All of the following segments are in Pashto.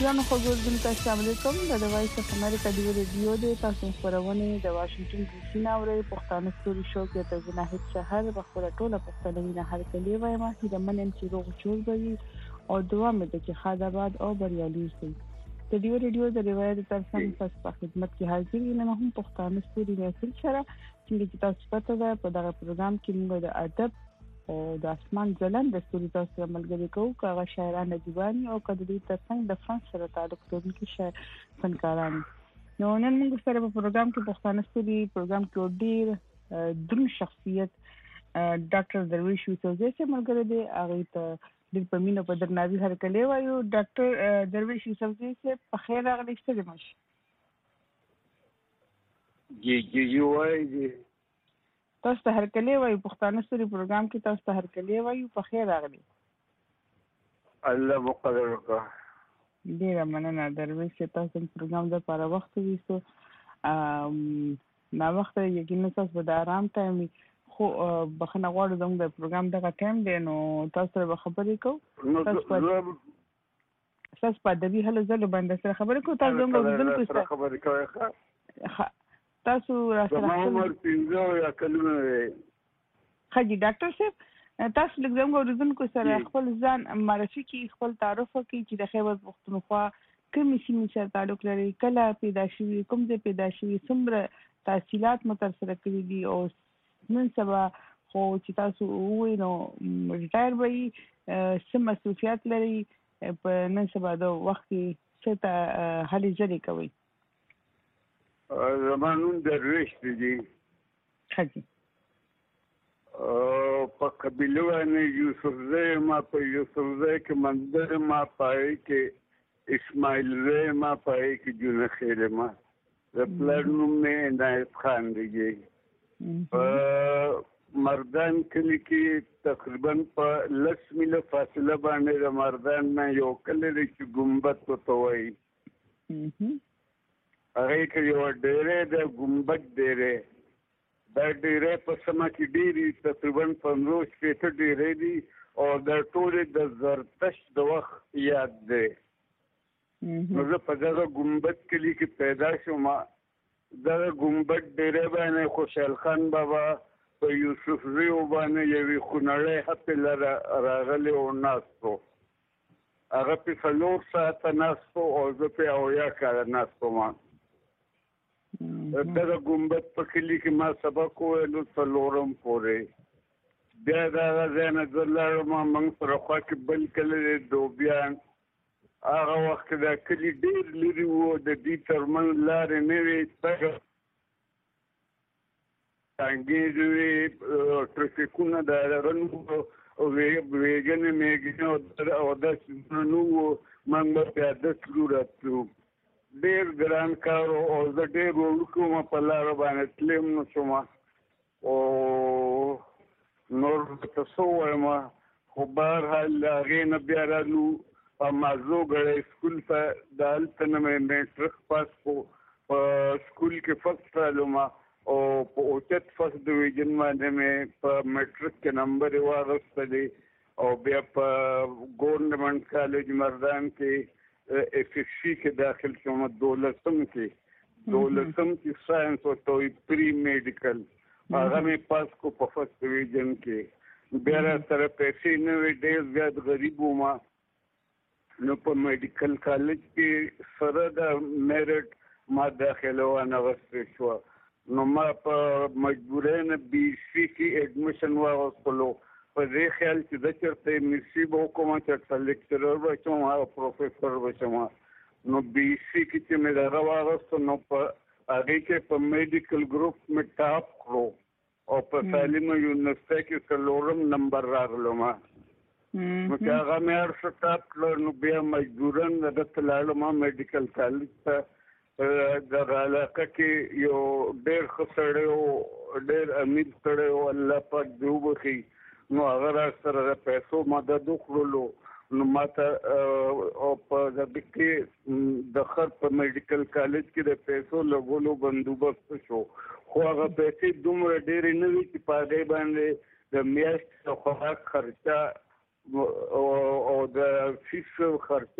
ګرانو خوږوونکو السلام علیکم د وایس اف امریکا دی ریډیو د تاسو خبرونه د واشنگټن ډي سي ناوړې پښتانه ستوري شو کې ته جناحت شهر بخوره ټوله پښتنه نه هر کلی وای ما چې د منن چې روغ جوړ وي او دوه مې د چې خاداباد او بریالي شي د دی ریډیو د روایت ترڅنګ په خدمت کې حاضر یم نه هم پښتانه ستوري نه سره چې تاسو پته ده په دغه پروګرام کې موږ د ادب او د اسمان ځلند د ستوري تاسو ملګری کوو کاغه شاعرانه دیوانی او کډې ترڅنګ د فن سره تعلق لرونکي شاعر فنکاران نو نن موږ سره په پروګرام کې پښتانه ستوري پروګرام کې ډیر درون شخصیت ډاکټر درویش یوسفزی چې ملګری دی هغه ته د پمینو په درناوي هر کله وایو ډاکټر درویش یوسفزی چې په خیر راغلی ستړي مشه جی وایي تاسو ته هر کله وایو پښتانه ستوري پروګرام کې تاسو ته هر کله وایو په خیر راغلی الله مقدر وکړه ډیر مننه درویش چې تاسو پروګرام د لپاره وخت ویسو نا وخت یقینا تاسو د آرام ټایم خو بخنه غواړم د پروګرام دغه ټایم دی نو تاسو سره خبرې کوو تاسو په ادبي هلو ځلو باندې سره خبرې کوو تاسو موږ سره خبرې کوي تاسو راځه عمر 15 یا کلمه خجی ډاکټر صاحب تاسو لږ ورزونکو سره خپل ځان معرفي کی خپل تعارف کی چې د خیبر پختونخوا کوم سیمې سره تعلق لري کله پیدا شوی کوم ځای پیدا شوی څومره تحصیلات مترسره کړی دي او نن سبا خو چې تاسو وینو ریټایر وي سم مسؤلیت لري په نن سبا د وخت څه ته هلي ځلې کوي زمانون درویش دی خجی په قبیله باندې یوسفزی ما په یوسفزی کې منظر ما پای کې اسماعیل زی ما پای کې جون خیر ما د پلانوم نه عنایت خان دی مردان کلی کې تقریبا په 10 میله فاصله باندې د مردان نه یو کلی چې ګمبد وتوي هغه کې یو ډېرې د ګمبد ډېرې دا ډېرې په سما کې ډېری تقریبا 15 شپېته ډېرې دي او د ټولې د زرتش د وخت یاد دی نو زه په دغه ګمبد کلي کې پیدا شوم دغه ګمبد ډېرې باندې خوشحال خان بابا په یوسفزی باندې یوې خونړۍ هفته راغلی او ناستو هغه په 4 ساعته ناستو او زه په اویا کاله ناستو ما دغه ګمبد په کلي کې ما سبق ویلو څلورم پورې بیا دغه ځای نه زه لاړم موږ سره خوا کې بل کلی دوبیان هغه وخت دا کلي ډېر لرې و د دې ترمنځ لارې نه وې ټانګې وې ټرافیکونه د رن ویګنې میګنې او داسې نه وو موږ به پیاده تلو راتلو ډېر ګران کار او زه ډېر وړوکی په لاره باندې تلم نه شوم او نور ورته څه ووایم خو بهرحال د هغې نه بیا رالو په مازوګړی سکول ته د هلته نه مې میټرک پاس کړو په سکول کې فسټ رالم او په اوچت فسټ ډویژن باندې مې په میټرک کې نمبر واخیستلی او بیا په ګورنمنټ کالج مردان کې FSC کې داخل شوم دولسم کې ساينس او پری میډیکل هغه مې پاس کو په فرست ډیویژن کې بیا سره پیسې نه وې ډېر زیات غریب وم نو په میډیکل کالج کې سره د میرټ ما داخله ونه غوښتل شو نو ما په مجبورانه BC کې اډمیشن واغوستلو په دې خیال چې د چرته نصیب وکوم چې لیکچرر بشم او پروفیسور بشم نو BC کې چې مې دا واغوست نو په هغه کې په میډیکل ګروپ مې ټاپ کړو او په سالم یونیورسيټي کې څلورم نمبر راغلم نو چې هغه مې هر ټاپ کړو نو بیا مجبورن د تلالم میډیکل کالج ته د علاقه کې یو ډېر خسړې او ډېر امید سره الله پاک دې وبخي نو هغه سره پیسو مدد وکړلو نو ماته او په دې کې د خر په میډیکل کالج کې د پیسو لګولو بندوبست شو خو هغه پیسې دومره ډېرې نه وي چې په هغې باندې د میاشتې د خوراک خرچه او د فیس خرچه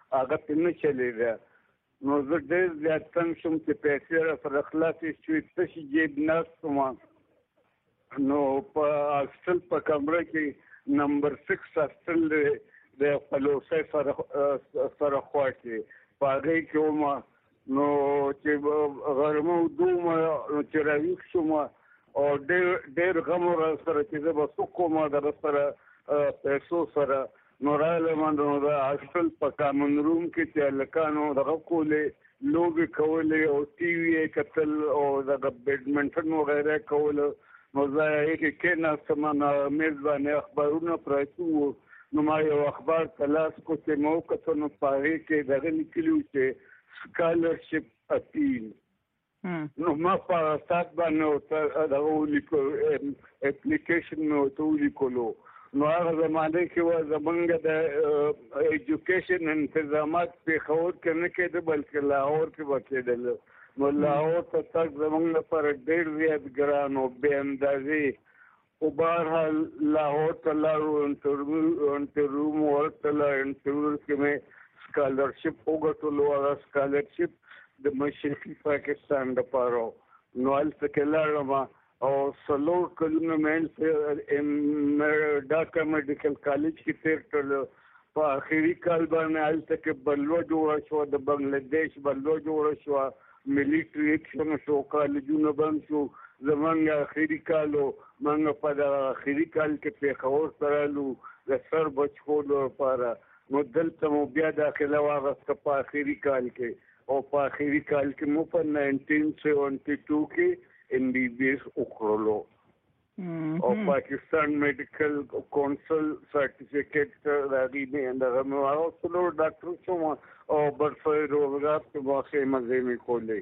هغه په نه چلیږي. نو زه ډېر زیات تنګ شوم چې پیسې راسره خلاصې شوې، تشې جیب ناست وم. نو په هاسټل په کمره کې نمبر 6 هاسټل د پلوسۍ سره خوا کې په هغې کې وم. نو چې غرمه ودوم چې راویښ شوم او ډېر غم راسره چې زه به څه کوم د سره پیسو سره. نو راغلم نو د هاسټل په کامن روم کې چې هلکانو دغه کولې لوبې کولې او ټي وي یې کتل او دغه بیډمنټن وغیره کول. نو زه هغې کې کېناستم، نو میز باندې اخبارونه پراته وو. نو ما یو اخبار تلاش کو چې ما وکتل، نو په هغې کې دغه لیکلي وو چې سکالرشپ اپیل. نو ما په سات باندې دغه ولیکلو، اپلیکیشن مې ورته ولیکلو. نو هغه زمانه کې و زمونږ د ایجوکیشن انتظامات پېښور کې نه کېده بلکې لاهور کې به کېدل. نو لاهور ته تګ زمونږ لپاره ډېر زیات ګران و بې اندازې. خو بهرحال لاهور ته لاړو، انټرویو مو ورکړله. انټرویو کې مې سکالرشپ وګټلو. هغه سکالرشپ د مشرقي پاکستان دپاره. نو هلته کې لاړم او 4 کلونه مې ډاکا میډیکل کالج کې تېر کړل. په آخري کال باندې هلته کې بلوه جوړه شوه، د بنګلادیش بلوه جوړه شوه، ملیټري ایکشن شو، کالجونه بند شو. زمونږ آخري کال و، موږ په دغه آخري کال کې پېښور ته رالو د سر بچ کولو لپاره. نو دلته مو بیا داخله واخیسته په آخري کال کې، او په آخري کال کې مو په 1972 کې MBBS وکړلو. او پاکستان میډیکل کونسل سرټیفیکیټ راغی مې دغه مې واخیستلو. ډاکټر شوم او برفای روزګار په واقع مزې مې کولې.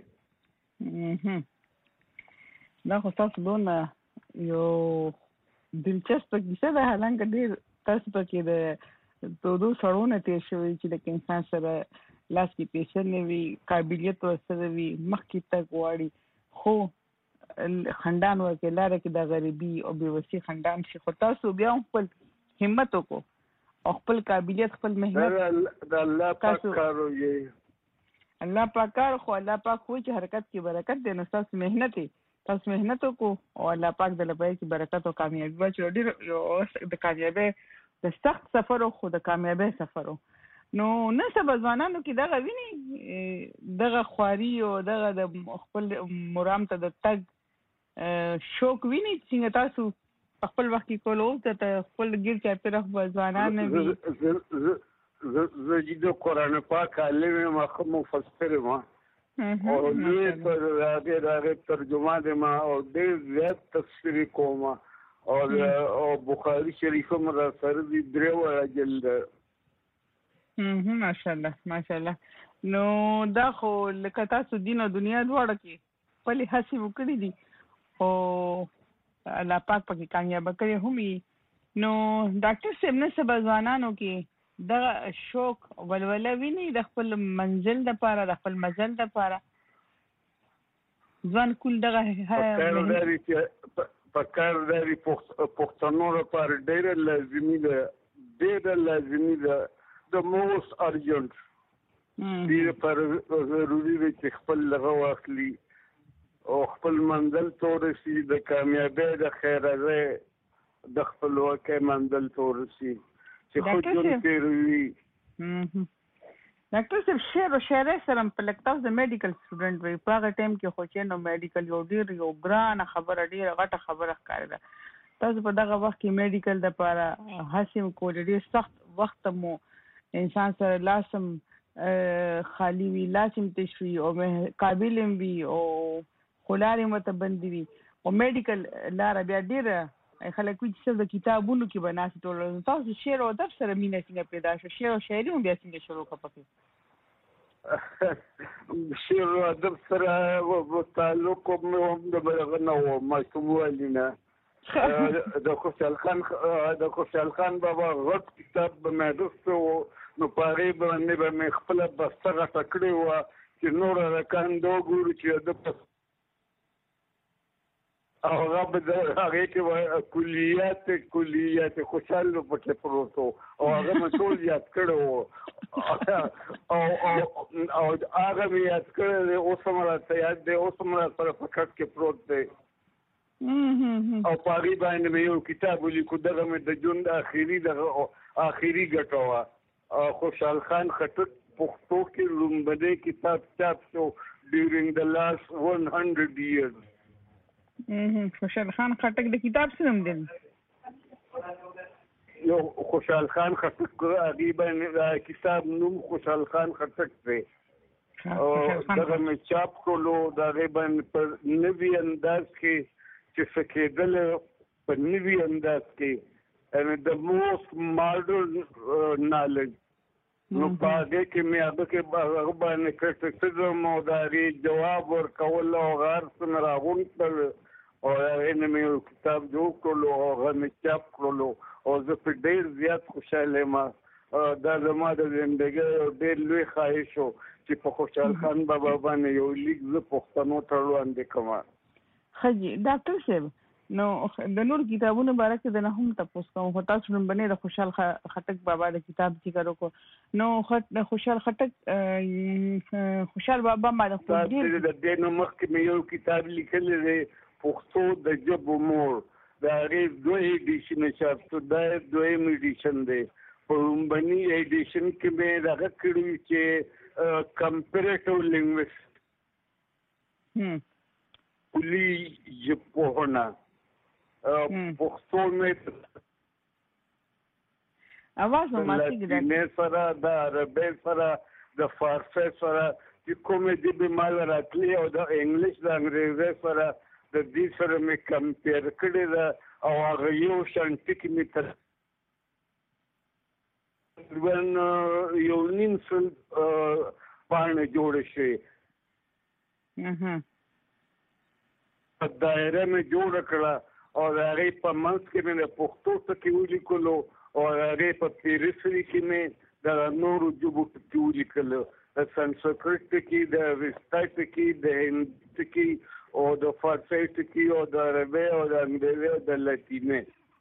دا خو تاسو دونه یو دلچسپه کیسه ده. حالانکه ډېر تاسو پکې د دو سړونه تېر شوي چې لکه انسان سره لاس کې پیسې نه وي، قابلیت ورسره وي، مخکې تګ غواړي، خو خندان ورکې لاره کې د غریبي او بېوسي خندان شي. خو تاسو بیا هم خپل همت وکړو او خپل قابلیت، خپل مهنت د الله پاک کار وي. الله پاک کار، خو الله پاک وایي چې حرکت کې برکت دی. نو تاسو مهنت وکړو او الله پاک د لپاره کې برکت او کامیابي واچوي. ډېر د کامیابۍ د سخت سفر او خو د کامیابۍ سفر و. نو نن سبا ځوانانو کې دغه ویني، دغه خواري او دغه د خپل مرام ته د تګ شوق ویني. څنګه تاسو خپل وخت کې کولو ته خپل ګیر چاپېره ځوانان نه وي؟ زه د قرآن پاک عالم یم، مفسر یم او لوی هغې ترجمان یم او ډېر زیات تفسیر کوم. او بخاري شریف هم را سره دي 3 وړه جلده. ماشاءالله ماشاءالله. نو دا خو لکه تاسو دین او دنیا دواړه کې خپلې هڅې وکړې دي او الله پاک پکې کامیابه کړې هم وي. نو ډاکټر صاحب نن سبا ځوانانو کې دغه شوق ولوله ویني د خپل منزل دپاره، د خپل مزل دپاره؟ ځوان کول دغه پکار داري پښتنو لپاره ډېره لازمي ده، ډېره لازمي ده، د موست ارجنټ. دې لپاره ضروري دی چې خپل دغه واخلي او خپل منزل ته ورسي، د کامیابۍ د خیرازۍ د خپلواکۍ منزل ته ورسي چې خو ژوند تېر وي. ډاکټر صاحب شعر او شاعرۍ سره په لکه تاسو د میډیکل سټوډنټ وئ، په هغه ټایم کې خو چې نو میډیکل یو ګرانه خبره، ډېره غټه خبره ښکارېده. تاسو په دغه وخت کې میډیکل دپاره هڅې مو کولې، ډېر سخت وخت مو انسان سره لاسم خالی وي، لاسم تش وي او قابل هم وي او خو لارې ورته بندې وي. او میډیکل لاره بیا ډېره خلک وایي چې صرف د کتابونو کې به ناست ټول. تاسو شعر او ادب سره مینه څنګه پیدا شوه؟ شعر او شاعري هم بیا څنګه شروع کړه پکې؟ شعر او ادب سره تعلق مې هم د بلغه نه و، ماشوموالي نه. د خوشحال خان بابا غټ کتاب به مې اخیستی و، نو په هغې باندې به مې خپله بسته غټه کړې وه چې نور هلکان دا وګوري چې ادب او هغه به د هغې کې کلیات خوشحال پکې پروت و او هغه مې ټول یاد کړی و او هغه مې یاد کړی دی، اوس هم راته یاد دی، اوس هم را سره په کټ کې پروت دی. او په هغې باندې مې یو کتاب ولیکو، دغه مې د ژوند آخري ګټه وه. خوشحال خان خټک پښتو کې لومړنی کتاب چاپ شو during the last 100 years. خوشحال خان خټک د کتاب څه نوم دی؟ یو خوشحال خان خټک هغې باندې کتاب نوم خوشحال خان خټک دی. دغه مې چاپ کړلو، د هغې باندې په نوي انداز کې چې څه کېدله، په نوي انداز کې د موسٹ ماډرن نالج. نو په هغې کې مې هغه باندې کرټیسزم او د هغې جواب ورکول او هغه هر څه مې راغونډ کړل او هغې نه مې یو کتاب جوړ کړلو او هغه مې چاپ کړلو او زه پرې ډېر زیات خوشحاله یم. دا زما د زندګۍ یو ډېر لوی خواهش و چې په خوشحال خان بابا باندې یو لیک زه پښتنو ته وړاندې کړم. ښه جي ډاکټر صاحب، نو د نور کتابونو باره کې د نه هم تپوس کوم، خو تاسو لومړنی د خوشحال خټک بابا د کتاب ذکر وکړو. نو خوشحال خټک خوشحال بابا باندې خو ډېر د دې نه مخکې مې یو کتاب لیکلی دی، پښتو د ژبو مور، د هغې دوه ایډیشنه چاپ شو، دا دویم ایډیشن دی. په لومړني ایډیشن کې مې دغه کړي چې کمپیریټیو لینګویسټ کلي ژبپوهنه، پښتو مې اواز مو ماتېږي، د لاتینۍ سره د عربۍ سره د فارسۍ سره چې کومې ژبې مال راتلي او د انګلیش د انګریزۍ سره د دې سره مې کمپیر کړې ده او هغه یو شان ټکي مې تقریبا یو نیم سل پاڼې جوړې شوې. دایره مې جوړه کړه او د هغې په منځ کې مې د پښتو ټکي ولیکلو او د هغې په پیرسري کې مې د نورو ژبو ټکي ولیکلو، د سنسکرت ټکي، د وستا ټکي، د هندي ټکي او د فارسي ټکي او د عربۍ او د انګریزۍ او د لاتینۍ.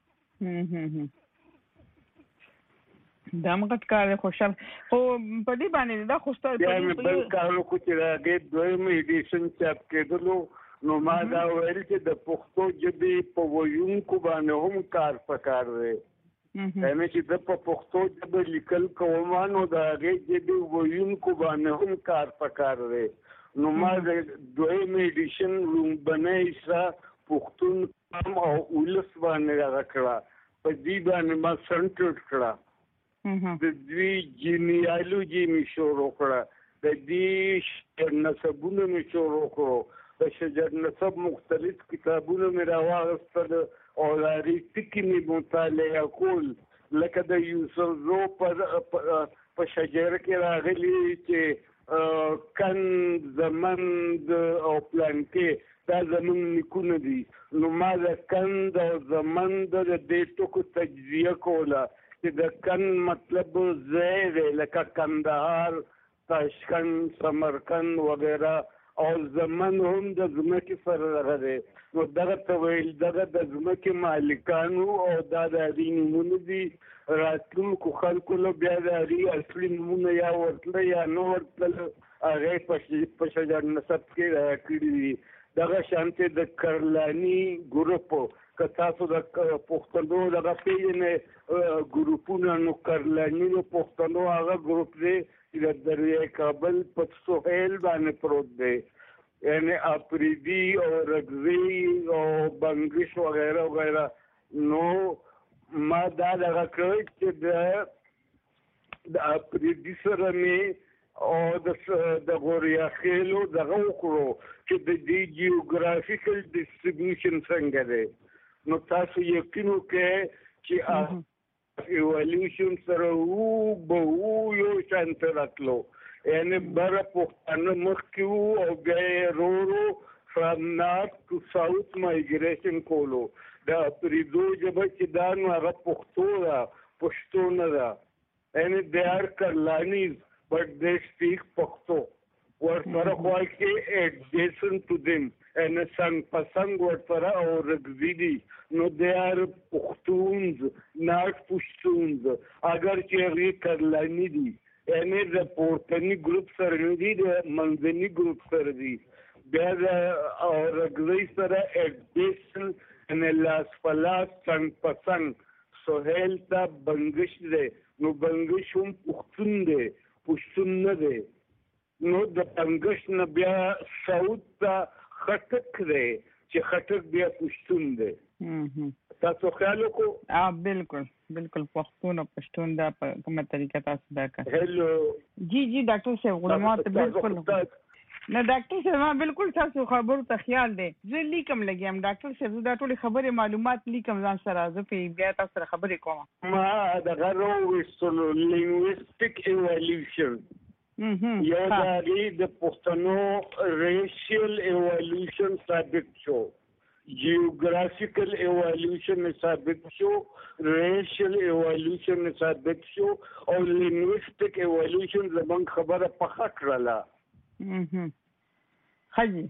دا مغت کار خوشحال خو په دې باندې دا خوشته بیا مې بل کار وکړو چې د هغې دویم ایډیشن چاپ کېدلو، نو ما دا ویل چې د پښتو ژبې په ویونکو باندې هم کار پکار دی، یعنې چې زه په پښتو ژبه لیکل کوم نو د هغې ژبې ویونکو باندې هم کار پکار دی. نو ما د دویم ایډیشن لومړنۍ حصه پښتون قام او ولس باندې هغه کړه، په دې باندې ما سنټر کړه، د دوی جینیالوجي مې شروع کړه، د دې نسبونه مې شروع کړو، د شجر نسب مختلف کتابونه مې راواغستل او د هغې ټکي مې مطالعه کول، لکه د یوسفزو په شجره کې راغلي چې کن، زمند او پلانکې دا زموږ نیکونه دي. نو ما د کند او زمند د دې ټکو تجزیه کوله چې د کن مطلب ځای دی، لکه کندهار، تاشکند، سمرقند وغیره، او زمن هم د ځمکې سره دغه دی. نو دغه ته ویل دغه د ځمکې مالکانو او دا د هغې نومونه دي، راتلونکو خلکو له بیا د هغې اصلي نومونه یا ورتله یا نه ورتله هغې په شجر نسب کې کړي دي. دغه شانتې د کرلاني ګروپ، که تاسو د پښتنو دغه پېژنئ ګروپونه، نو کرلاني د پښتنو هغه ګروپ دی چې د دریای کابل په سهیل باندې پروت دی، یعنې اپریدي او رګزي او بنګش وغیره وغیره. نو ما دا دغه کړی چې د اپریدي سره مې او د غوریا خیلو دغه وکړو چې د دې جیوګرافیکل ډسټریبیوشن څنګه دی. نو تاسو یقین وکړئ چې ایوالوشن سره یو شان ته راتلو، یعنې بره پښتانه مخکې وو او بیا یې ورو ورو فرام نارت ټو ساوث مایګریشن کولو. د اپریدو ژبه چې دا نو هغه پښتو ده، پښتو نه ده، یعنې دې آر کرلانیز بټ دې سپیک پښتو. ورسره خوا کې adjacent to them and څنګ پسنګ ورسره او رګزي دي نو they are پښتونز not پښتونز اگر چې هغه کرلانی دي یعنی د پورتنی ګروپ سره نه دي د منځني ګروپ سره دي بیا د رګزي سره adjacent and las palas څنګ پسنګ سهیل ته بنگش دی نو بنگش هم پښتون دی پښتون نه دی نو د بنگش نه بیا سعود ته خټک دی چې خټک بیا پښتون دی تاسو خیال وکړو بالکل پښتون او پښتون دا په کومه طریقه تاسو دا کوي هلو جی ډاکټر صاحب علماء ته بالکل نه ډاکټر صاحب ما بالکل تاسو خبرو ته خیال دی زه لیکم لګیم ډاکټر صاحب دا ټول خبره معلومات لیکم ځان سره زه په بیا تاسو سره خبرې کوم ما دا غرو وستلو لینګویستیک ایوالوشن یو د پښتنو ریشل ایوالوشن ثابت شو جیوګرافیکل ایوالوشن ثابت شو ریشل ایوالوشن ثابت شو او لینګویستیک ایوالوشن زمون خبره پخه کړله حاجی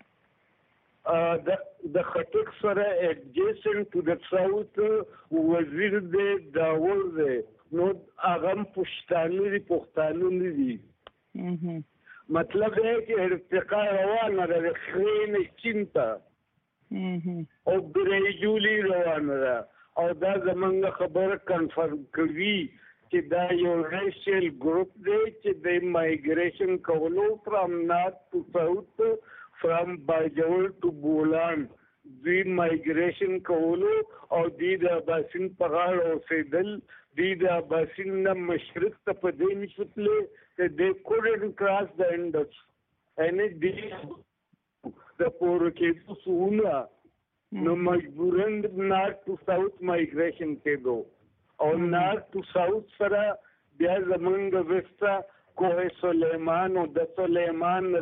د خټک سره adjacent to the south وزیر د داول دی نو هغه پښتانه نه دي مطلب دی چې ارتقا روانه ده خرین چینتا او برېجولي روانه ده او دا زمونږ خبره کنفرم کوي چې دا یو ریشل ګروپ دی چې د مایګریشن کولو فرام نارت ټو ساوث فرام باجوړ ټو بولان دوی مایګریشن کولو او دوی د اباسین په غاړه اوسېدل دوی د اباسین نه مشرق ته په دې نشوتلې چې د couldn't cross the Indus یعنی د پورو کې سونه نو مجبورن نارت ټو ساوث مایګریشن کېدو او نارت ټو ساوث سره بیا زمونږ وستا کوه سلیمان او د سلیمان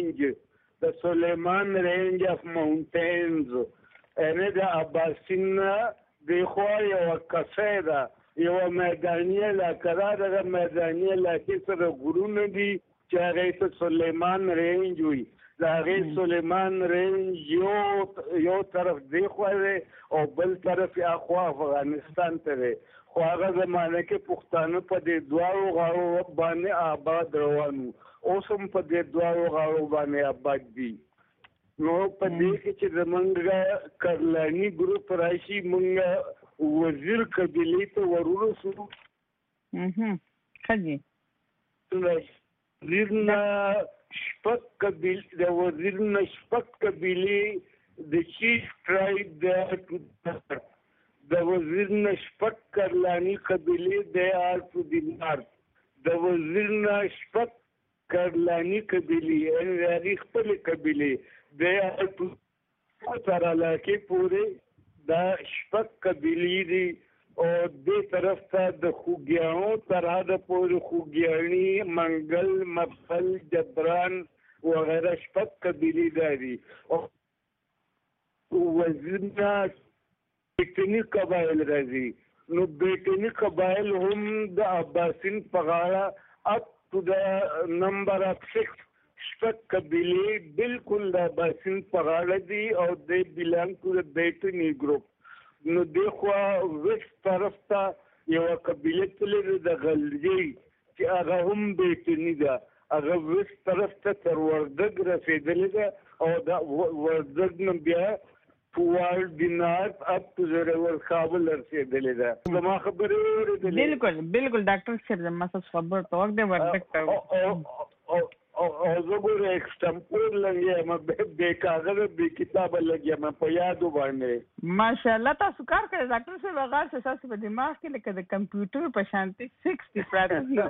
رینج اف ماونټینز یعنی د اباسین د خوا یو کسه ده یو میداني علاقه ده د میداني علاقې سره غرونه دي چې هغه ته سلیمان رینج وي د هغې سلیمان رینج یو طرف دی خوا دی او بل طرف اخوا افغانستان ته دی خو هغه زمانه کې پښتانه په دې دواړو غاړو باندې آباد روان وو اوس هم په دې دواړو غاړو باندې آباد دي نو په دې کې چې زمونږ کرلاني ګروپ راشي مونږ وزیر قبیلې ته ورورسو ښه وزیر نه شپږ قبیلې د چیف ټرایب د وزیر نه شپږ کرلاني قبیلې د آر ټو دی نارت د وزیر نه شپږ کرلاني قبیلې یعنې د هغې خپلې قبیلې د آر ټو تر علاقې پورې دا شپږ قبیلې دي او دې طرف ته د خوګیاڼو تر حده پورې خوګیاڼي منګل مفصل جبران وغیره شپږ قبیلې دا دي او وزیر نه بیټني قبایل راځي نو بیټني قبایل هم د اباسین په غاړه اپ ټو د نمبر اف 6 شپږ قبیلې بالکل د اباسین په غاړه دي او د بلانګ ټو د بیټني ګروپ نو د خوا ویسټ طرف ته یوه قبیله تللې د غلجۍ چې هغه هم بیټني ده هغه ویسټ طرف ته تر وردګ رسېدلې ده او د وردګ نه بیا toward the north up to the river کابل رسېدلې ده زما خبرې اورېدلې بالکل ډاکټر صاحب زما ستاسو خبرو ته وخت دی وردګ ته او زه ګوره ایکسټمپور لګیا یم بې کاغذه بې کتابه لګیا یم په یادو باندې ماشاءالله تاسو کار کوئ ډاکټر صاحب هغه څه ستاسو په دماغ کې لکه د کمپیوټر په شانتي 60 پراته دي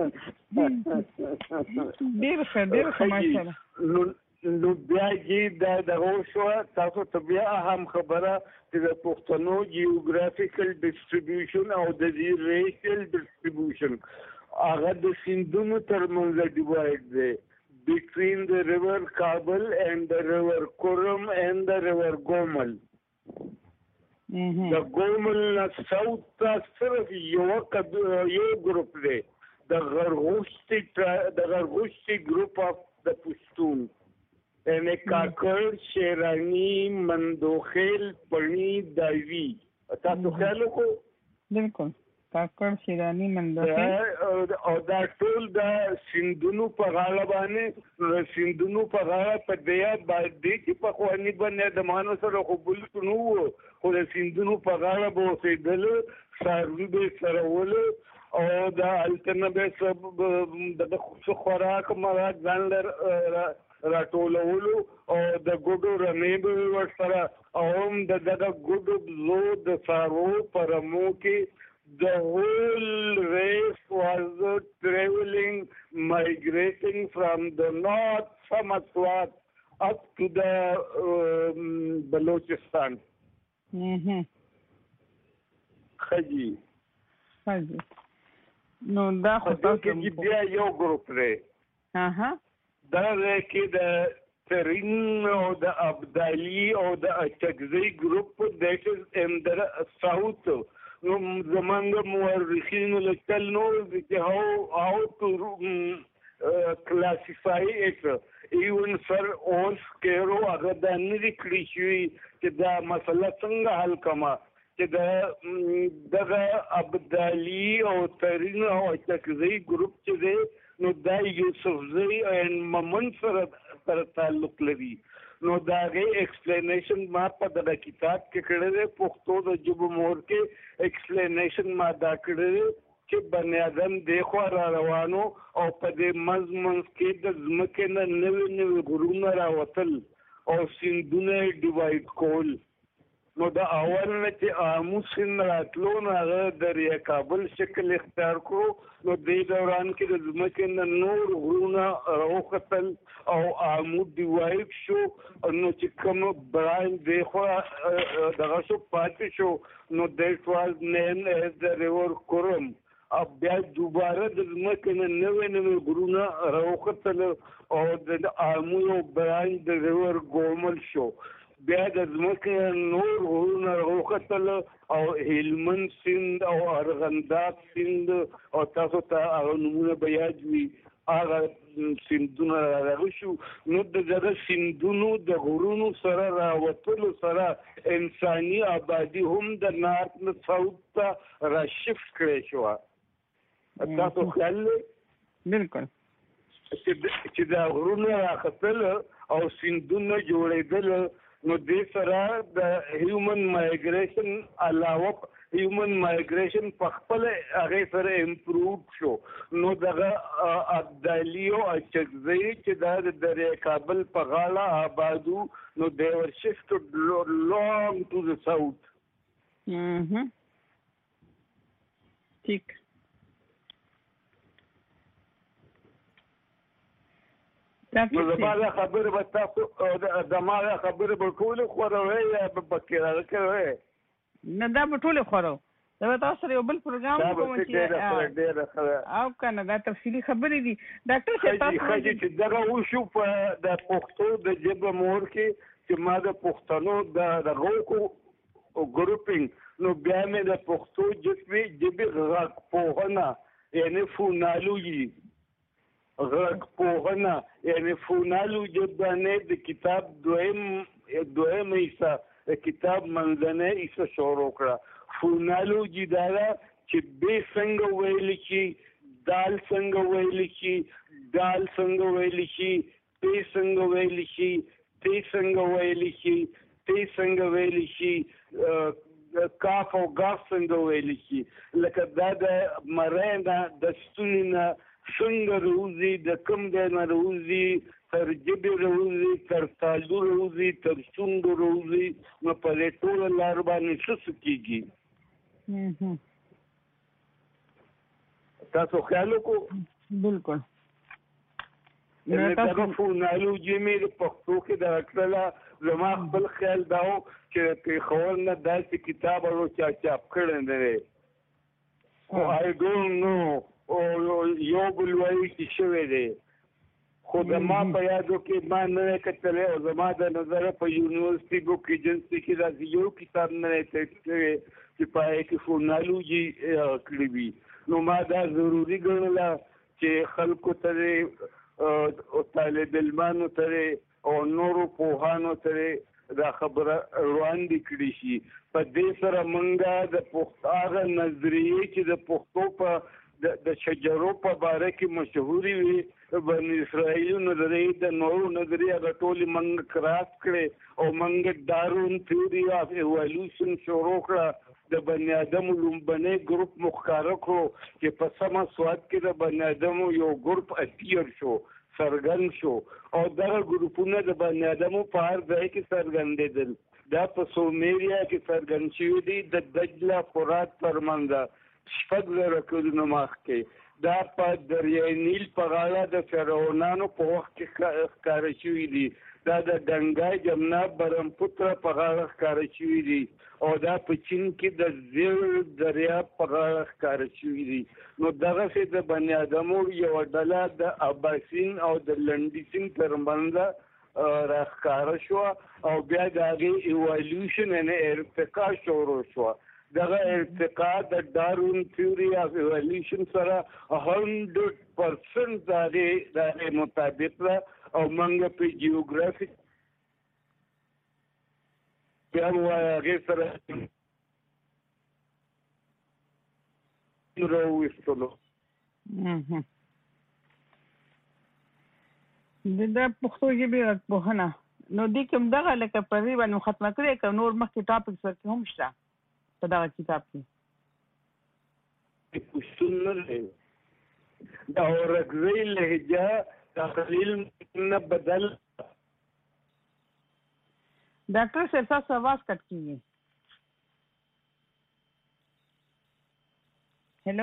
ډېر ښه ماشاءالله نو بیا چې دا دغه شوه تاسو ته بیا اهم خبره چې د پښتنو جیوګرافیکل ډسټریبیوشن او د دې ریشل ډسټریبیوشن هغه د سیندونو ترمنځ ډیوایډ دی بټوین د ریور کابل اینڈ د ریور کورم اینڈ د ریور ګومل د ګومل نه ساوث ته صرف یو ګروپ دی د غرغوشتي ګروپ اف د پښتون یعنی کاکړ شیرانی مندوخیل پړنی دایوي تاسو خیال وکړو بالکل کاکړ شیرانی مندوخیل او دا ټول د سیندونو په غاړه باندې سیندونو په غاړه په دیا باندې چې په خواني باندې د مانو سره خو بل نو خو د سیندونو په غاړه به اوسېدل څاروي به سره ول او د الټرنیټ سب د خوراک مراد ځان راټولولو او د ګډو رمې به ورسره او هم دغه ګډو زو د څارو پرمو کې the whole race was traveling, migrating from the north, from Aswad, up to the Balochistan. Khaji. No, da خو تاسو کې بیا یو ګروپ دی. دا کې د ترین او د ابدالي او د اچکزي ګروپ دیٹ از ان د ساوث. نو زمانګ مورخین لیکل نو چې how to classify it even for all scale هغه د نړۍ کړی شوی چې دا مسله څنګه حل کما چې دغه ابدالي او ترین او اچکزي ګروپ چې دی نو دا یوسفزي او ممن سره تعلق لري. نو دا غي ایکسپلینیشن ما په دغه کتاب کې کړی دی پښتو د ژبې مور کې ایکسپلینیشن ما دا کړی دی چې بني ادم د خو را روانو او په دې مزمن کې د ځمکې نه نوې غرونه راوتل او سیندونه ډیوایډ کول. نو دا اول نه چې آمو سیند راتلو نو هغه دریا کابل شکل اختیار کړو نو دې دوران کې د ځمکې نه نور غرونه راوختل او آمو ډیوایډ شو نو چې کوم براین دی خو دغه شو پاتې شو نو دیٹ واز نیم ایز د ریور کورم. اب بیا دوباره د ځمکې نه نوې غرونه راوختل او د آمو او براین د ریور ګومل شو. بیا د ځمکې نور غرونه راوختل او هلمند سیند او ارغنداب سیند او تاسو ته هغه نومونه به یاد وي هغه سیندونه راغلي شو. نو دغه سیندونو د غرونو سره راوتلو سره انساني آبادي هم د نارت نه ساوث ته راشفت کړی شو. تاسو خیال بالکل چې دا غرونه راختل او سیندونه جوړېدل نو دې سره د هیومن مایګریشن علاوه هیومن مایګریشن په خپل هغه سره امپروቭ شو. نو دغه ابدالي او اچکزي چې دا د دریا کابل په غاړه آبادو نو they were shifted long to the south. ٹھیک نو زما خبره به تاسو زما خبره به ټول خوروي یا به پکې راکوي نه دا به ټول خورو دا تاسو سره یو بل پروګرام کوم چې او کنه دا تفصیلی خبرې دي ډاکټر صاحب تاسو چې دغه وشو په د پښتو د ژبې مور کې چې ما د پښتنو د غوکو ګروپینګ نو بیا مې د پښتو ژبې غږ پوهنه یعنی فونالوجي غږ پوهنه یعنی فونالوجي باندې د کتاب دویم حصہ د کتاب منځنۍ حصہ شروع کړه. فونالوجي دا چې به څنګه ویل شي دال څنګه ویل شي دال څنګه ویل شي ته څنګه ویل شي ته څنګه ویل شي ته څنګه ویل شي کاف او غاف څنګه ویل شي لکه دا د مرینه د ستونینه څنګه روزي د کوم دی نه روزي تر جبې روزي تر تالو روزي تر شونډو روزي نو په دې ټول لار باندې څه کېږي. تاسو خیال وکړو. بالکل دغه فونالوجي مې د پښتو کې د اټکله زما خپل خیال دا و چې پېښور نه داسې کتاب ورو چاپ کړی نه دی خو I don't know او یو بل وایي چې شوی دی خو زما په یادو کې ما نه کتلی او زما د نظره په یونیورسټي بک ایجنسي کې داسې یو کتاب نه دی تیسټ شوی چې په هغې کې فونالوجي کړي وي. نو ما دا ضروري ګڼله چې خلکو ته طالب علمانو سره او نورو پوهانو سره دا خبره وړاندې کړې شي. په دې سره مونږه د پښتو نظریې چې د پښتو په د شجرو په باره کې مشهوري وي بني اسرائیل نظریې د نورو نظریې هغه ټولې مونږ کراس کړې او مونږ ډارون تیوري اف ایوالوشن شروع کړه. د بني ادمو لومبنی ګروپ مخکاره کړو چې په سمه سواد کې د بني ادمو یو ګروپ اپیر شو سرګن شو او دغه ګروپونه د بني ادمو په هر ځای کې سرګندېدل. دا په سومیریا کې سرګن شوي دي د دجله فرات ترمنځ 6,000 کلونو مخکې. دا په دریای نیل په غاړه د فرعونانو په وخت کې ښکاره شوي دي. دا د ګنګا جمنا برمپوتره په غاړه ښکاره شوي دي او دا په چین کې د زیړ دریاب په غاړه ښکاره شوي دي. نو دغسې د بني ادمو یوه ډله د اباسین او د لنډي سیند ترمنځ راښکاره شوه او بیا د هغې ایوالوشن یعنې ارتقا شروع شوه. دغه ارتقا د ډارون تیوري اف ایوالوشن سره 100% د هغې مطابق ده او موږ په جیوګرافیک بیا مو هغې سره راویستلو. د پښتو ژبې غږپوهنه نو دې کې همدغه لکه په دې باندې ختمه کړې که نور مخکې ټاپکس ورکې هم شته په دغه کتاب کې؟ پښتون نه دی د اورکزۍ لهجه تقلیل نه بدل. ډاکټر صاحب تاسو आवाज کټ کیږي. هلو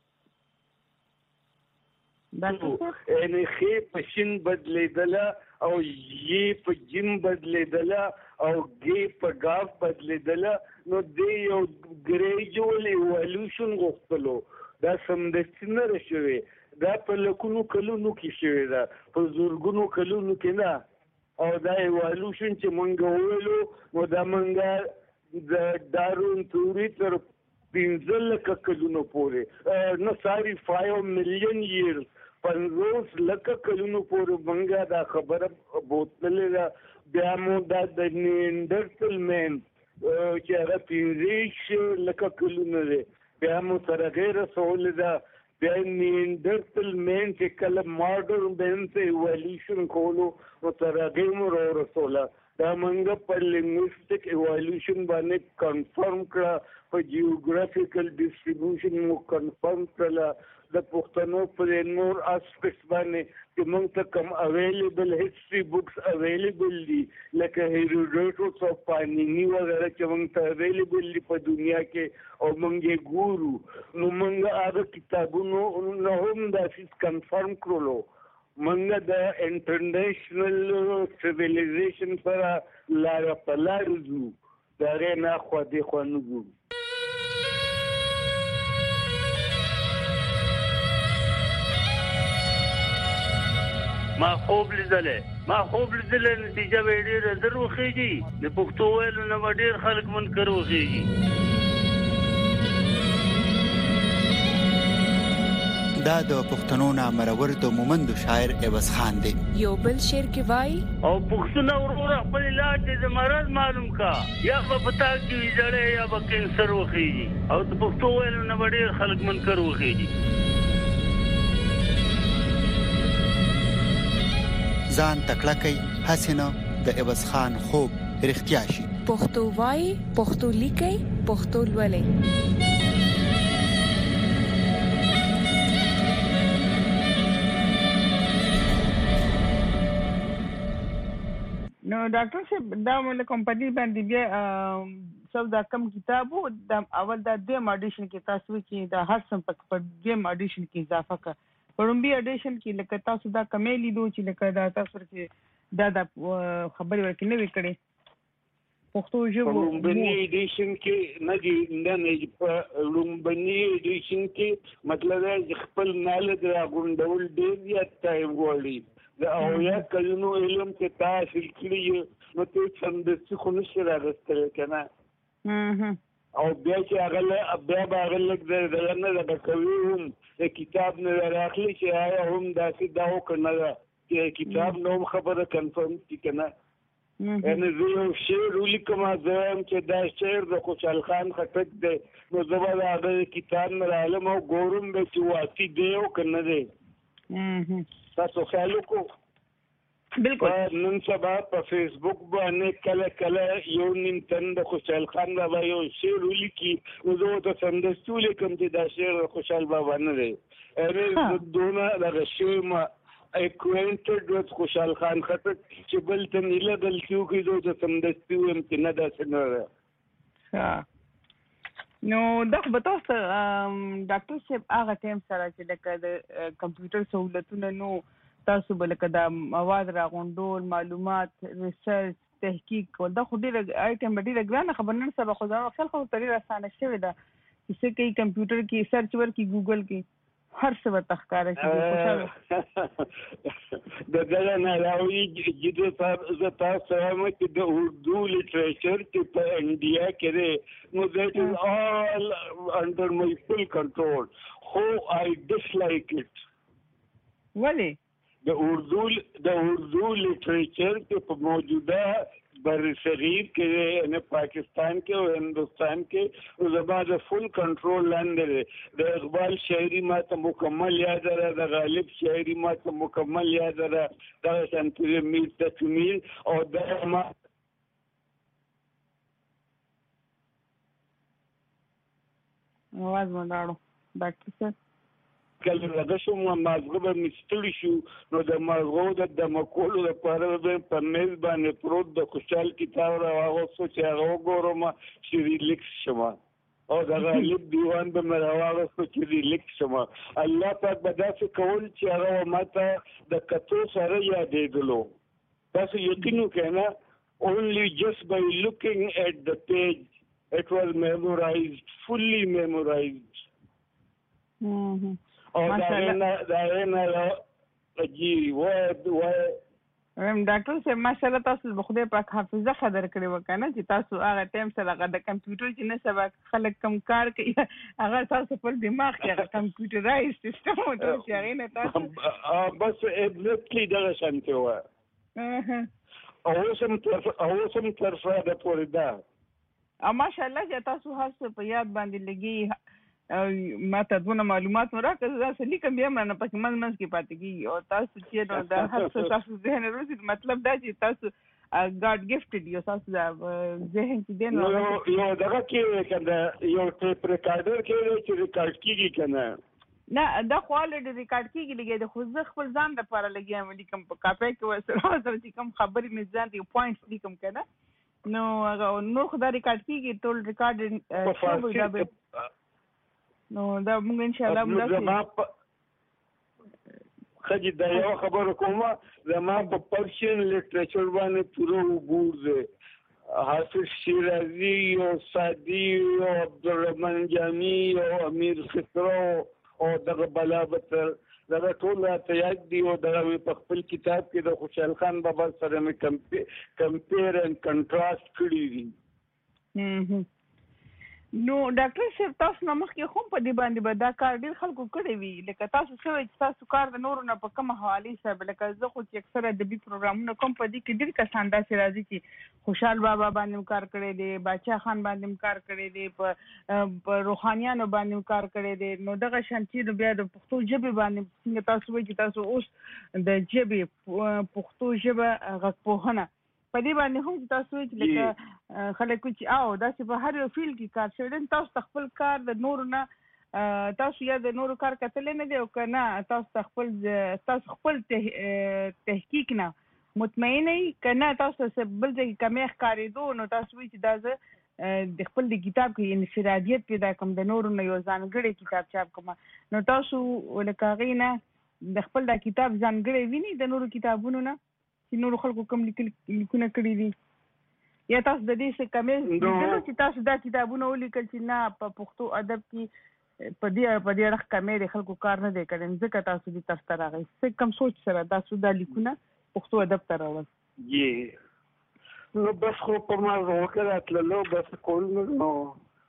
ډاکټر صاحب یعنې خې په شین بدلېدله او یې په جیم بدلېدله او ګې په ګاف بدلېدله. نو دې یو ګریجوال ایوالوشن غوښتلو. دا سمدستي نه ده شوې. دا په لکونو کلونو کې شوې ده په زرګونو کلونو کې نه. او دا ایوالوشن چې مونږ وویلو نو دا مونږ د ډارون تیوري تر 15,000 کلونو پورې نه 5 ملیون ایرز 50,000 کلونو پورې مونږ دا خبره بوتلې ده. بیا مو دا د نیاندرتل مین چې هغه 15,000 کلونه دی بیا مو سره غیر رسولې ده. بیا نیاندرتل مین چې کله ماډرن مین ته ایوالوشن کولو نو تر هغې مو رسوله. دا مونږ په لینګویسټک ایوالوشن باندې کنفرم کړه. په جیوګرافیکل ډسټریبیوشن مو کنفرم کړله. د پښتنو پر نور اسپیکټس باندې چې مونږ ته کم اویلیبل هسټري بکس اویلیبل دي لکه هیروډوټس او پانیني وغیره چې مونږ ته اویلیبل دي په دنیا کې او مونږ یې ګورو. نو مونږ هغه کتابونو نه هم داسې کنفرم کړلو. مونږ د انټرنیشنل سیویلایزیشن سره لاره په لار ځو. د هغې نه خوا دې خوا نه ګورو. ما خوب لیدلې نتیجه به ډېره در وخېږي. د پښتو ویلو نه به ډېر خلک منکر وخېږي. دا د پښتنو نامرور د مومند شاعر عوض خان دی. یو بل شعر کې وای او پښتون وروره خپل علاج د مرض معلوم کا یا په پتا کې ویځړې یا په کینسر وخېږي او د پښتو ویلو نه به ډېر خلک منکر وخېږي. ځان تکړه کوي حسینه د عوض خان خوب رښتیا شي. پښتو وای پښتو لیکي پښتو لولي. نو ډاکټر صاحب دا مله کمپنی باندې بیا سب دا کم کتابو د اول د دیم اډیشن کې تاسو چې د هر سم په دیم اډیشن کې اضافه کړ. پړمبي اډیشن کې لکه تاسو دا کمې لیدو چې لکه دا تاسو چې دا خبرې ورکې نه وکړي پښتو ژبه. لومبني اډیشن کې نه دي نه په لومبني اډیشن کې مطلب دا خپل نالد راغونډول ډېر زیات ټایم غواړي. د اویا کلونو علم چې تاسو کړی نو ته څنګه څه خو نشي راغستل کنه. او بیا چې هغه بیا به هغه لږ دغه نه دغه کوي هم د کتاب نه راخلي چې آیا هم داسې دا وکړه نه چې کتاب نه هم خبره کنفرم کړي که نه. یعنې زه یو شعر ولیکم زه یم چې دا شعر د خوشحال خان خټک دی نو زه به د هغه کتاب نه رالم او ګورم به چې واقعي دی او که نه دی. تاسو خیال وکړو بالکل نن سبا په فیسبوک باندې کله کله یو نیم تن د خوشحال خان بابا یو شعر ولیکي نو زه ورته سمدستي ولیکم چې دا شعر د خوشحال بابا نه دی. یعنې دونه دغه شوی ما acquainted with خوشحال خان خټک چې بل ته نیله غلطي وکړي زه ورته سمدستي ویم چې نه داسې نه ده. نو دا خو به تاسو ډاکټر صاحب هغه ټایم سره چې لکه د کمپیوټر سهولتونه نو تاسو به لکه دا مواد راغونډول معلومات ریسرچ تحقیق کول دا خو ډېره ټایم به ډېره ګرانه خبره نن سبا خو ځان خپل خو ډېره اسانه شوې ده چې څه کوي کمپیوټر کې سرچ ورکړي ګوګل کې هر څه ورته ښکاره شي. د دغه نه راوړي جدي زه تاسو سره یم چې د اردو لټریچر چې په انډیا کې دی نو دیٹ از آل انډر مای فل کنټرول خو آی ډسلایک اټ. ولې؟ د اردو لټریچر کې په موجوده بر صغیر کې نه پاکستان کې او هندوستان کې زما د فل کنټرول لاندې دی. د اقبال شاعري ما ته مکمل یاد ده د غالب شاعري ما ته مکمل یاد ده دغه شانتي میر تکمیل او دا ما आवाज مونږ ډاکټر صاحب کله لږ شو مازغه به مستړي شو نو د مازغو د دمکولو لپاره به په میز باندې پروت د خوشحال کتاب راواغوستو چې هغه وګورم چې ریلیکس شم او د غالب دیوان به مې راواغوستو چې ریلیکس شم. الله پاک به داسې کول چې هغه ماته د کتو سره یادېدلو. تاسو یقین وکړئ نه only just by looking at the page it was memorized fully memorized. او دا نه جی ډاکټر صاحب ماشاءالله تاسو به خدای پاک حافظه خبر کړی وکنه چې تاسو هغه ټایم سره د کمپیوټر چې نه سبا خلک کم کار کوي هغه تاسو په دماغ کې هغه کمپیوټرایز سیستم وته چې هغه نه تاسو بس ایگزیکټلی دا شانته و او سم طرفه د پوره دا ماشاءالله چې تاسو هر څه په یاد باندې لګي ما ته دونه معلومات مو راکړه دا څه لیکم بیا نه پکې منځ کې پاتې کیږي او تاسو چې نو دا هر څه تاسو ذهن روزي مطلب دا چې تاسو ګاډ گیفټډ یو تاسو دا ذهن چې دی نو یو دغه کې کنه یو ټیپ ریکارډر کې چې ریکارډ کیږي کنه نه دا خو الریډي ریکارډ کیږي لګي د خو زه خپل ځان لپاره لګیام لیکم په کاپي کې وسره چې کوم خبرې مې ځان ته پوینټس لیکم کنه نو خو دا ریکارډ کیږي ټول ریکارډ نو دا موږ ان شاء الله موږ خځې دا یو خبره کومه زما په پرشین لټریچر باندې پوره عبور دی. حافظ شیرازي او سعدي او عبدالرحمن جامی او امیر خسرو او دغه بلابتر دغه ټول راته یاد دي او دغه په خپل کتاب کې د خوشحال خان بابا سره مې کمپیر اینڈ کنټراسټ کړي دي. نو ډاکټر صاحب تاسو نه مخکې خو په دې باندې به دا کار ډېر خلکو کړی وي لکه تاسو څه وایي چې تاسو کار د نورو نه په کومه حوالې سره لکه زه خو چې اکثره ادبي پروګرامونه کوم په دې کې ډېر کسان داسې راځي چې خوشحال بابا باندې کار کړی دی باچا خان باندې کار کړی دی په روحانیانو باندې کار کړی دی نو دغه شانتي نو بیا د پښتو ژبې باندې څنګه تاسو وایي چې تاسو اوس د ژبې پښتو ژبه غږپوهنه په دې باندې هم تاسو چې لکه خلک چې او داسې په هر یو فیلډ کې کار شوی تاسو خپل کار د نورو نه تاسو یا د نورو کار کتلې نه دی او که نه تاسو خپل تحقیق نه مطمئن یې که نه تاسو بل ځای کې کمی ښکارېدو نو تاسو وایي چې دا زه د خپل د کتاب کې انفرادیت پیدا کوم د نورو نه یو ځانګړی کتاب چاپ کوم نو تاسو لکه هغې نه د خپل دا کتاب ځانګړی ویني د نورو کتابونو نه چې نورو خلکو کوم لیکونه کړي دي یا تاسو د دې څه کمې چې تاسو دا کتابونه ولیکل چې نه په پښتو ادب کې په دې اړه کمې د خلکو کار نه دی کړی ځکه تاسو دې طرف ته راغئ څه کم سوچ سره تاسو دا لیکونه پښتو ادب ته راوړل نو بس خو په ما وکړه تللو بس کول نو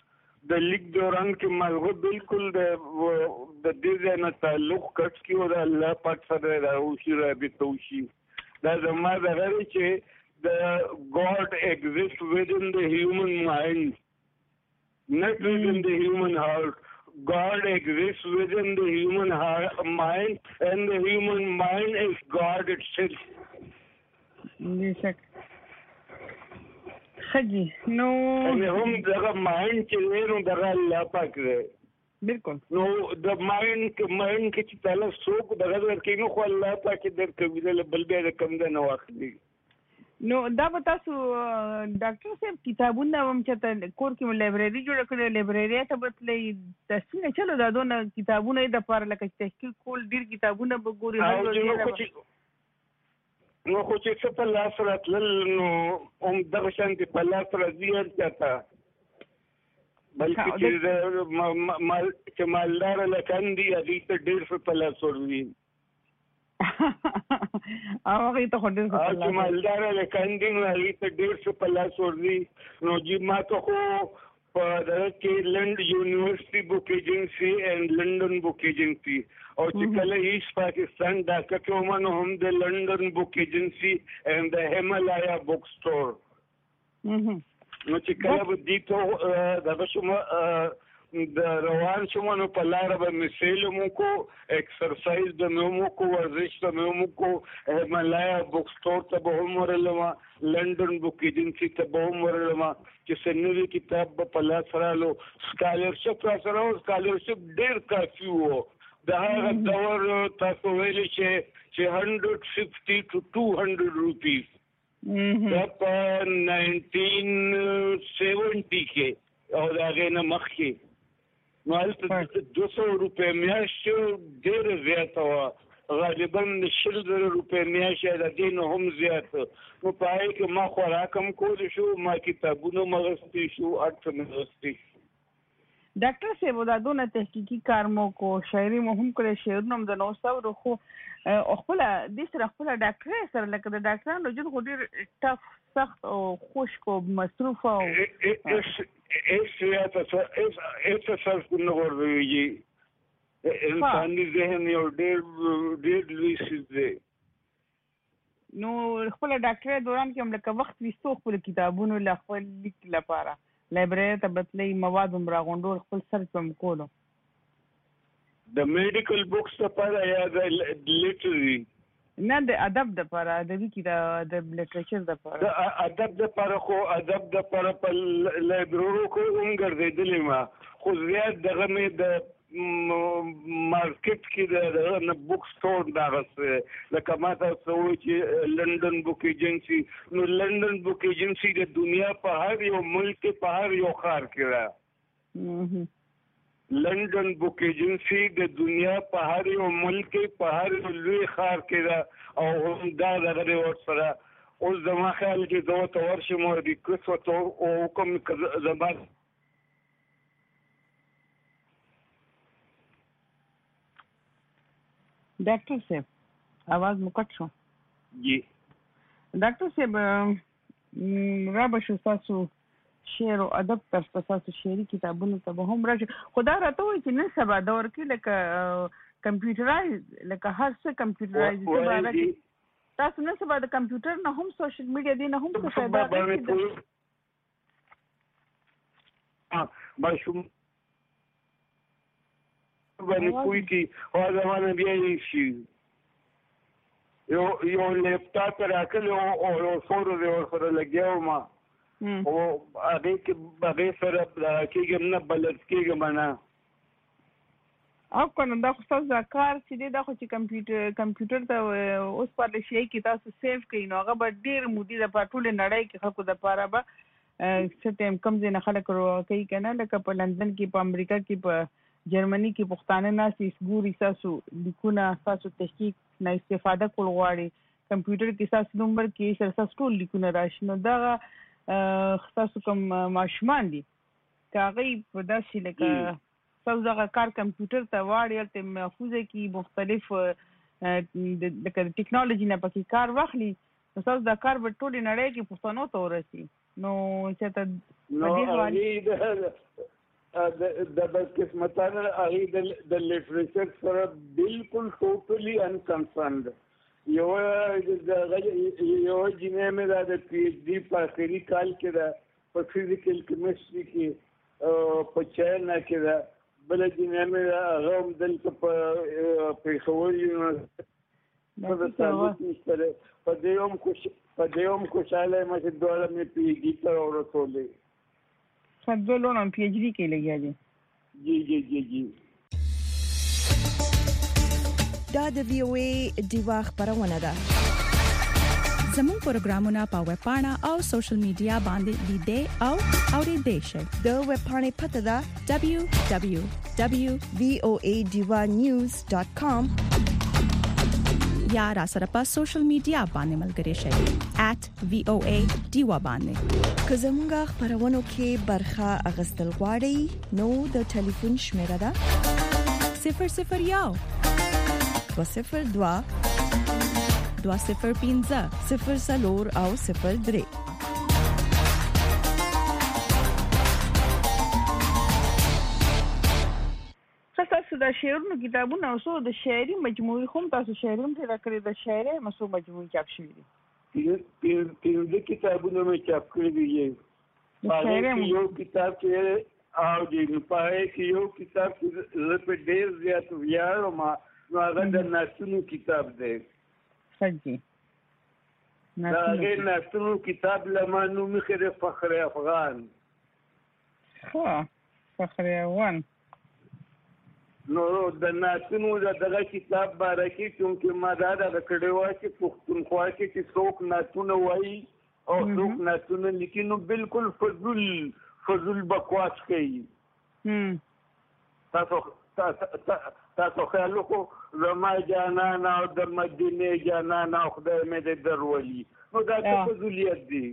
د لیک دوران کې مالغه بالکل د دې نه تعلق کټ کیو د الله پاک سره راوشي رابطه وشي دا زما د غوړي چې the God exists within the human mind, not within the human heart. God exists within the human mind, and the human mind is God itself. Yes, خجی نو هم دغه مایند چې نو دغه الله پاک دی بالکل نو د مایند کې چې تعالی څوک دغه ورکې نو خو الله پاک درکوي د بل بیا د کم نه واخلي نو دا به تاسو ډاکټر صاحب کتابونه هم چې کور کې لایبرری جوړ کړې لایبرری ته بتلې تاسو نه چلو دا دونه کتابونه د پر لکه تحقیق کول ډیر کتابونه به ګوري نو خو چې څه په لاس راتلل نو هم دغه شانتي په لاس راځي چاته بلکې چې مالدار لکان دي هغوی ته ډېر څه په لاس ورځي هغوی ته خو ډېر څه په لاس مالدار لکان دي نو هغوی ته ډېر څه په لاس ورځي نو جی ما ته خو په دغه کې لنډ یونیورسټي بک ایجنسي اینډ لندن بک ایجنسي او چې کله ایست پاکستان دا کومه نو هم د لندن بک ایجنسي اینډ د هیمالایا بک سٹور نو چې کله به دي ته دغه شوم د روان شوم نو په لاره به مې سیل مو کو ایکسرسایز د مې مو کو ورزش د مې مو کو هیمالایا بک سٹور ته به هم ورلم لندن بک ایجنسي ته به هم ورلم چې سنوي کتاب په لاس رالو سکالرشپ را سره سکالرشپ ډېر کافي وو د هغه دور تاسو ویلي چې 150 to 200 روپیز دا په 1970 کې او د هغې نه مخکې نو هلته 200 روپۍ میاشت ډېره زیاته وه غالبا 100,000 روپۍ میاشت د دې نه هم زیات نو په هغې کې ما خوراک هم کولی شو ما کتابونه هم اخیستی شو هر څه مې اخیستی شو ډاکټر صاحب دا دونه تحقیقي کار مو کو شاعري مو هم کړی شعرونه هم د نوستو خو خپله دې سره خپله ډاکټرۍ سره لکه د ډاکټرانو وجود خو ډېر ټف سخت او خشک او مصروف او هېڅ سخت نه غورځوي انساني ذهن یو ډېر لوی څیز دی نو خپله ډاکټرۍ دوران کې هم لکه وخت ویستو خپلو کتابونو له خپل لیک لپاره لایبرری ته بتلې مواد هم راغونډول خپل سرچ به م کولو د میډیکل بکس لپاره یا د لیټرري نه د ادب دپاره ادبي کې د لیټریچر دپاره د ادب دپاره خو ادب دپاره په لایبررو کې هم ګرځېدلې ما خو زیات دغه مې د مارکیټ کې د بک سٹور دغه لکه ما تاسو وایي چې لندن بک ایجنسي نو لندن بک ایجنسي د دنیا په هر یو ملک کې په هر یو ښار کې ده لندن بک ایجنسي د دنیا په هر یو ملک کې په هر یو لوی ښار کې ده او هم دا دغه ورسره اوس زما خیال چې زه ورته ورشم او ریکویسټ ورته وکړم زما ډاکټر صاحب आवाज مو کټ شو جی ډاکټر صاحب را به شو تاسو شعر او ادب تاسو شعري کتابونو ته به هم راشي خو دا راته وایي چې نن سبا دور کې لکه کمپیوټرایز لکه هر څه کمپیوټرایز تاسو نن سبا د کمپیوټر نه هم سوشل میډیا دی نه هم څه فایده کوي ماشوم باندې کوئی کی او زمانه بیا یې شي یو لیپټاپ راکل او فورو دی ورسره لګیاو ما او هغې سره کېږم نه بلد کېږم نه او کنه دا خو ستاسو دا کار چې دی دا خو چې کمپیوټر ته اوس پرلی شي کې تاسو سیف کوي نو هغه به ډېر مودې دپاره ټولې نړۍ کې خلکو دپاره به څه ټایم کم ځای نه خلک کوي که نه لکه په لندن کې په امریکا کې په جرمني کې پښتانه ناستې ګوري ستاسو لیکونه ستاسو تحقیق نه استفاده کول غواړي کمپیوټر کې ستاسو نمبر کې سره ستاسو ټول لیکونه راشي نو دغه ستاسو کوم ماشومان دي که هغوی په داسې لکه ستاسو دغه کار کمپیوټر ته واړي هلته محفوظه کړي مختلف لکه د ټکنالوژي نه پکې کار واخلي نو ستاسو دا کار به ټولې نړۍ کې پښتنو ته ورسي نو چې ته د بدقسمتانه هغه د لټریچر سره بالکل ټوټلی انکنسرند یو جنې مې د پی ایچ ډي په اخري کال کې ده په فزیکل کیمستري کې په چاینا کې ده بل جنې مې هغه هم دلته په پېښور یونیورسټي په دې هم خوشاله یم چې دواړه مې پی ایچ ډي ته ورسولې دو لون پی ایچ D کې لګیا دي جی دا د وی او ای دیوا خبرونه ده زموږ پروګرامونه په ویب پاڼه او سوشل میډیا باندې لیدئ او اوریدئ شئ د ویب پاڼې پته ده www.voadivanews.com یا را سره په سوشل میډیا باندې ملګري شئ @voadiva باندې که زموږ خبرونه کې برخه اغستل غواړئ نو د ټلیفون شمیره ده 001 202 205 00 او 03 تاسو د شعرونو کتابونه او د شاعري مجموعې هم تاسو شاعري هم پیدا کړی د شاعري مسو مجموعې چاپ شوې دي پینځه کتابونه مې چاپ کړی دي یو کتاب کې او د پای کې یو کتاب چې په ډېر زیات ویاړم نو هغه د ناسونو کتاب دی سجی دا هغه ناسونو کتاب لمانو مخه فخر افغان فخر افغان نو د ناسونو دغه کتاب بارکی چونکه ما دا د کډوا چې پښتونخوا کې چې څوک ناسونه وایي او څوک ناسونه لیکي نو بالکل فضول بکواس کوي تاسو خیال وکړو زما جانان او د مدینه جانان او خدای مې دې درولي نو دا فضولیت دي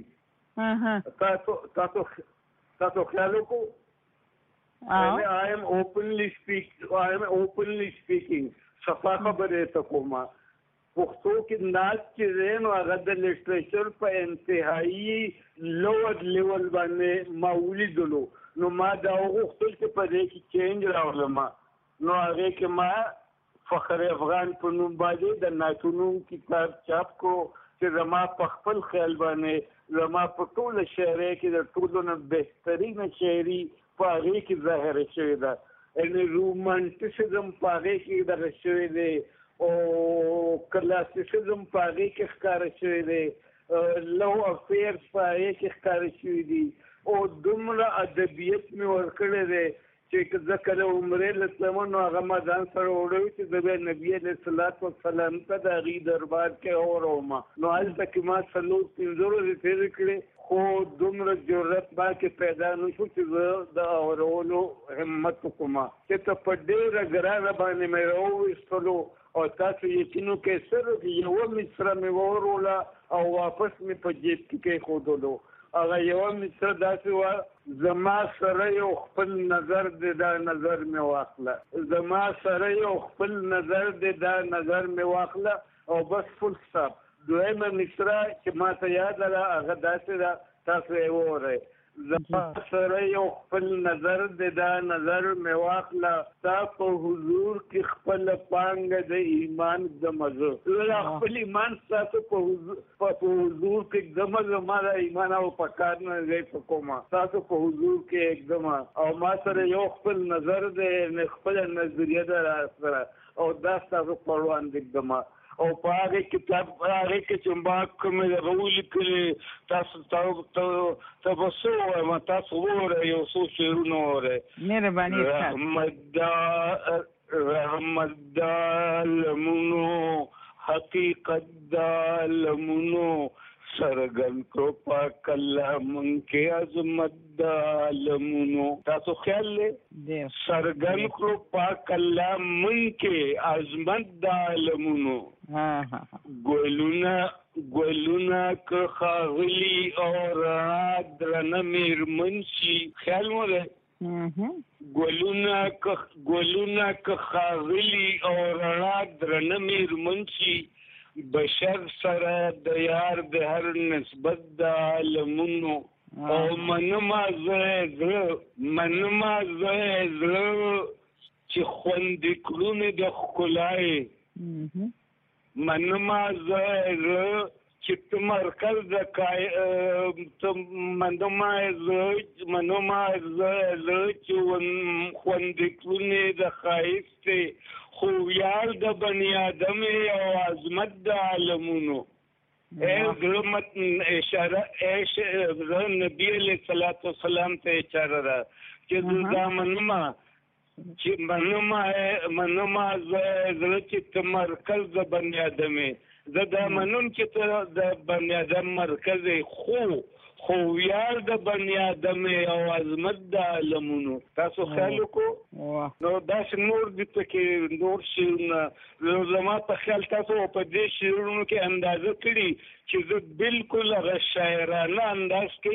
تاسو خیال وکړو I am openly speaking صفا خبره ته کومه پښتو کې ناس چې زين او هغه د لټریچر په انتهایی لوړ لیول باندې معمولی دلو نو ما دا وغوښتل چې په دې کې چینج راولم نو هغه کې ما فخر افغان په نوم باندې د ناتونو کتاب چاپ کو چې زما په خپل خیال باندې زما په ټول شعر کې د ټولو نه بهترین شاعري په هغه کې ظاهر شوی ده ان رومانټیسزم په هغه کې د شوی دی او کلاسیسزم په هغه کې ښکار شوی دی لو افیر په هغه کې ښکار شوی دی او دومره ادبیات مې ورکړی دی چې ذکر عمره لسلمانو هغه مدان سره وړو چې د نبی علیہ الصلوۃ والسلام ته د غي دربار کې اورما نو هلته کې ما څلور پنځور تیر کړي خو دومره جرأت با کې پیدا نشو چې د اورولو همت کوما چې ته په ډېر ګرانه باندې مې راوستلو او تاسو یقینو کې سره یو مصر مې ورولا او واپس مې په جیب کې خودلو هغه یو مصر داسې و زما سره یو خپل نظر دې دا نظر مې واخله زما سره یو خپل نظر دې دا نظر مې واخله او بس فل stop دویمه مصر چې ما ته یاد را هغه داسې دا تاسو یې وره زما سره یو خپل نظر دې دا نظر مې واخله تا په حضور کې خپل پانګه د ایمان د مزه خپل ایمان تاسو په حضور کې دمه ما د ایمان او پکار نه دی په کومه تاسو په حضور کې एकदम او ما سره یو خپل نظر دې خپل نظریه ده سره او دا تاسو پروان دې एकदम او په هغه کتاب هغه کې چې ما کوم غوول کړي تاسو ما تاسو وره یو څو شعرونه وره مهرباني رحمت دالمونو حقیقت دالمونو سرګن کو پاک الله مون کې عظمت دالمونو تاسو خیال لې سرګن کو پاک الله مون کې عظمت دالمونو ګولونه که خاغلی اور درنه میرمنشي خیال مو ده ګولونه که خاغلی اور درنه میرمنشي بشر سره د یار د هر نسبت د عالمونو او منما زړه چې خوندې کړونه د ښکلای منما زړه چې مرکز د منما زړه چې خوندې کړونه د ښایست خو یار د بني آدم او عظمت د عالمونو اشاره نبی علیہ الصلوۃ والسلام ته اشاره ده چې دا منما زړه چې مرکز د بني آدم زه دا منم چې ته د بني آدم مرکز خو یار د بني آدم او عظمت د عالمونو تاسو خیال وکړو نو داسې نور دي پکې نور شعرونه زما په خیال تاسو په دې شعرونو کې اندازه کړي چې زه بالکل هغه شاعرانه انداز کې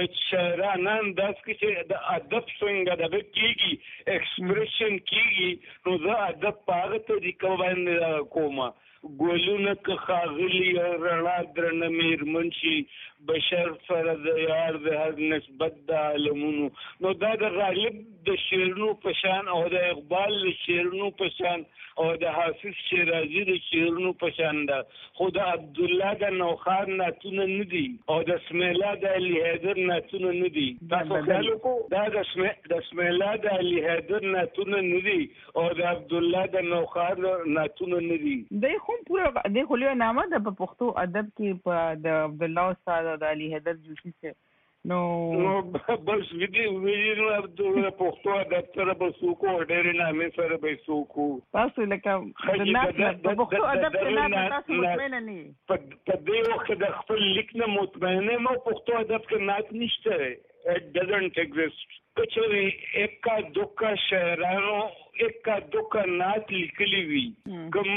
چې د ادب څنګه دغه کېږي ایکسپریشن کېږي نو زه ادب په هغه طریقه باندې کومه ګلونه که ښاغلي رڼا درنه میرمن شي بشر سره د یار د هر نسبت د عالمونو نو دا د غالب د شعرونو په شان او د اقبال د شعرونو په شان او د حافظ شیرازي د شعرونو په شان ده خو د عبدالله د نوخان نعتونه نه دي او د اسماعیله د علي حیدر نعتونه نه دي تاسو خیال وکړو دا د اسماعیله د علي حیدر نعتونه نه دي او د عبدالله د نوخان نعتونه نه دي دوی خو پوره د خلیو نامه د پښتو ادب کې په د عبدالله استاد د علي حیدر جوشي سره نو بس ویډیو عبدالله پښتو ادب سره به سوکو ډېر نامې سره به سوکو تاسو لکه د پښتو ادب کې نه تاسو مطمئن نه په دې وخت د خپل لیک نه مطمئن مو پښتو ادب کې نات نشته it doesn't exist کچوري اکا دوکا شاعرانو اکا دوکا نات لیکلی وي کوم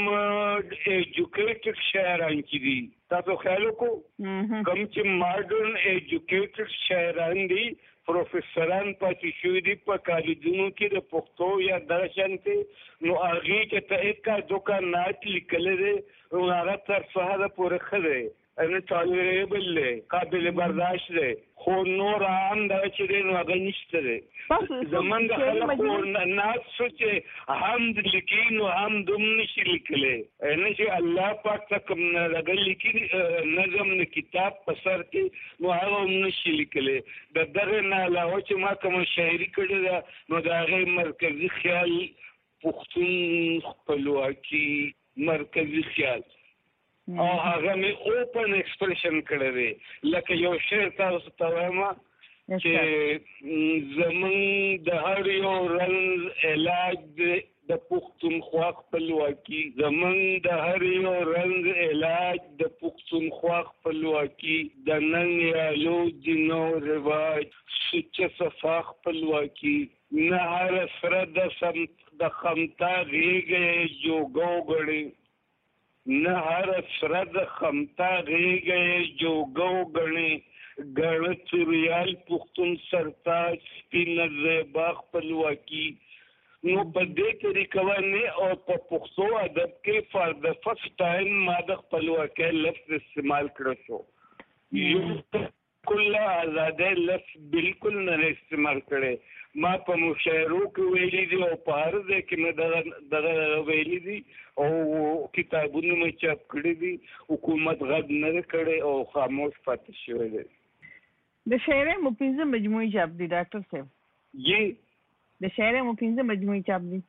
ایجوکیټډ شاعران چې دي تاسو خیال وکړو کوم چې ماډرن ایجوکیټډ شاعران دي پروفیسوران پاتې شوي دي په کالجونو کې د پښتو یا درشن کې نو هغې چې ته اکا دوکا نات لیکلی دی نو هغه تر سهاره پورې ښه دی ټالریبل دی قابل برداشت دی خو نور عام دا چې دی نو هغه نشته دی زمونږ خلک خو ناز شو چې حمد لیکي نو حمد هم نشي لیکلی نشي الله پاک ته کوم هغه لیکي نظم د کتاب په سر کې نو هغه هم نشي لیکلی د دغه نه علاوه چې ما کومه شاعري کړې ده نو د هغې مرکزي خیال پښتون خپلواکي مرکزي خیال او هغه مې اوپن ایکسپریشن کړی دی لکه یو شعر تاسو ته وایم چې زمونږ د هر یو رنځ علاج د پښتونخوا خپلواکي زمونږ د هر یو رنځ علاج د پښتونخوا خپلواکي د ننګ یالو دینو رواج سوچه صفا خپلواکي نه هر سره د خمتا غیږه جوګو غړي نه هر سره د خمتا غیږه جوګو غړي ګړ چوریال پښتون سرتاج سپینه زیبا خپلواکي نو په دې طریقه باندې او په پښتو ادب کې فار د فرست ټایم ما د خپلواکۍ لفظ استعمال کړو شو یو کله آزادۍ لفظ بالکل نه استعمال کړي ما په مشاعرو کې ویلي دي او په هر ځای کې مې دغه ویلي دي او کتابونه مې چاپ کړي دي حکومت غږ نه کړي او خاموش پاتې شوی دی د شاعرۍ مو 15 مجموعي چاپ دي ډاکټر صاحب جی د شاعرۍ مو 15 مجموعي چاپ دي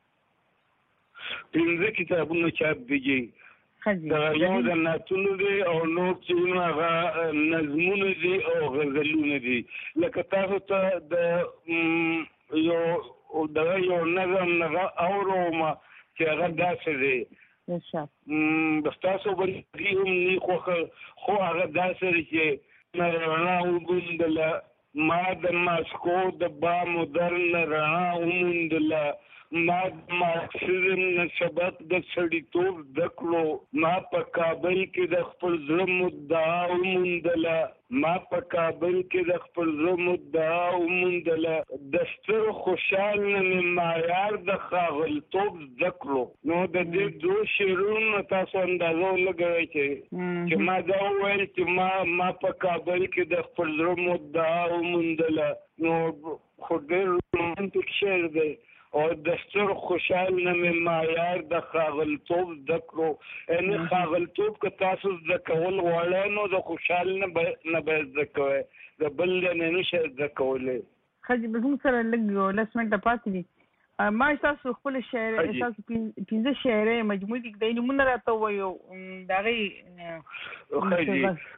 15 کتابونه چاپ دي جی دا یو د نعتونو دي او نور چې هغه نظمونه دي او غزلونه دي لکه تاسو ته د یو نظم اورم چې هغه داسې دی بس تاسو باندې هم نی خو هغه داسې دی چې رڼا وګوندله ما د ماسکو د با مدرن رڼا وموندله ما مارکسیزم نه سبق د سړیتوب زده کړو. ما په کابل کې د خپل زړه مدعا وموندله. ما په کابل کې د خپل زړه مدعا وموندله. د ستر خوشحال نه مې معیار د ښاغلتوب زده کړو. نو د دې دوه شعرونو تاسو اندازه ولګوئ چې ما دا وویل چې ما په کابل کې د خپل زړه مدعا وموندله. نو خو ډېر رومانتیک شعر دی. او د ستر خوشحال نه مې معیار د ښاغلتوب زده کړو. یعنې ښاغلتوب که تاسو زده کول غواړئ نو د خوشحال نه باید زده کوئ، د بل نه نشئ زده کولی. ښه جي زموږ سره لږ 10 منټه پاتې دي. ما تاسو خپل شعر تاسو 15 شعري مجموعې دي د نمونه راته وایو د هغې. ښه جي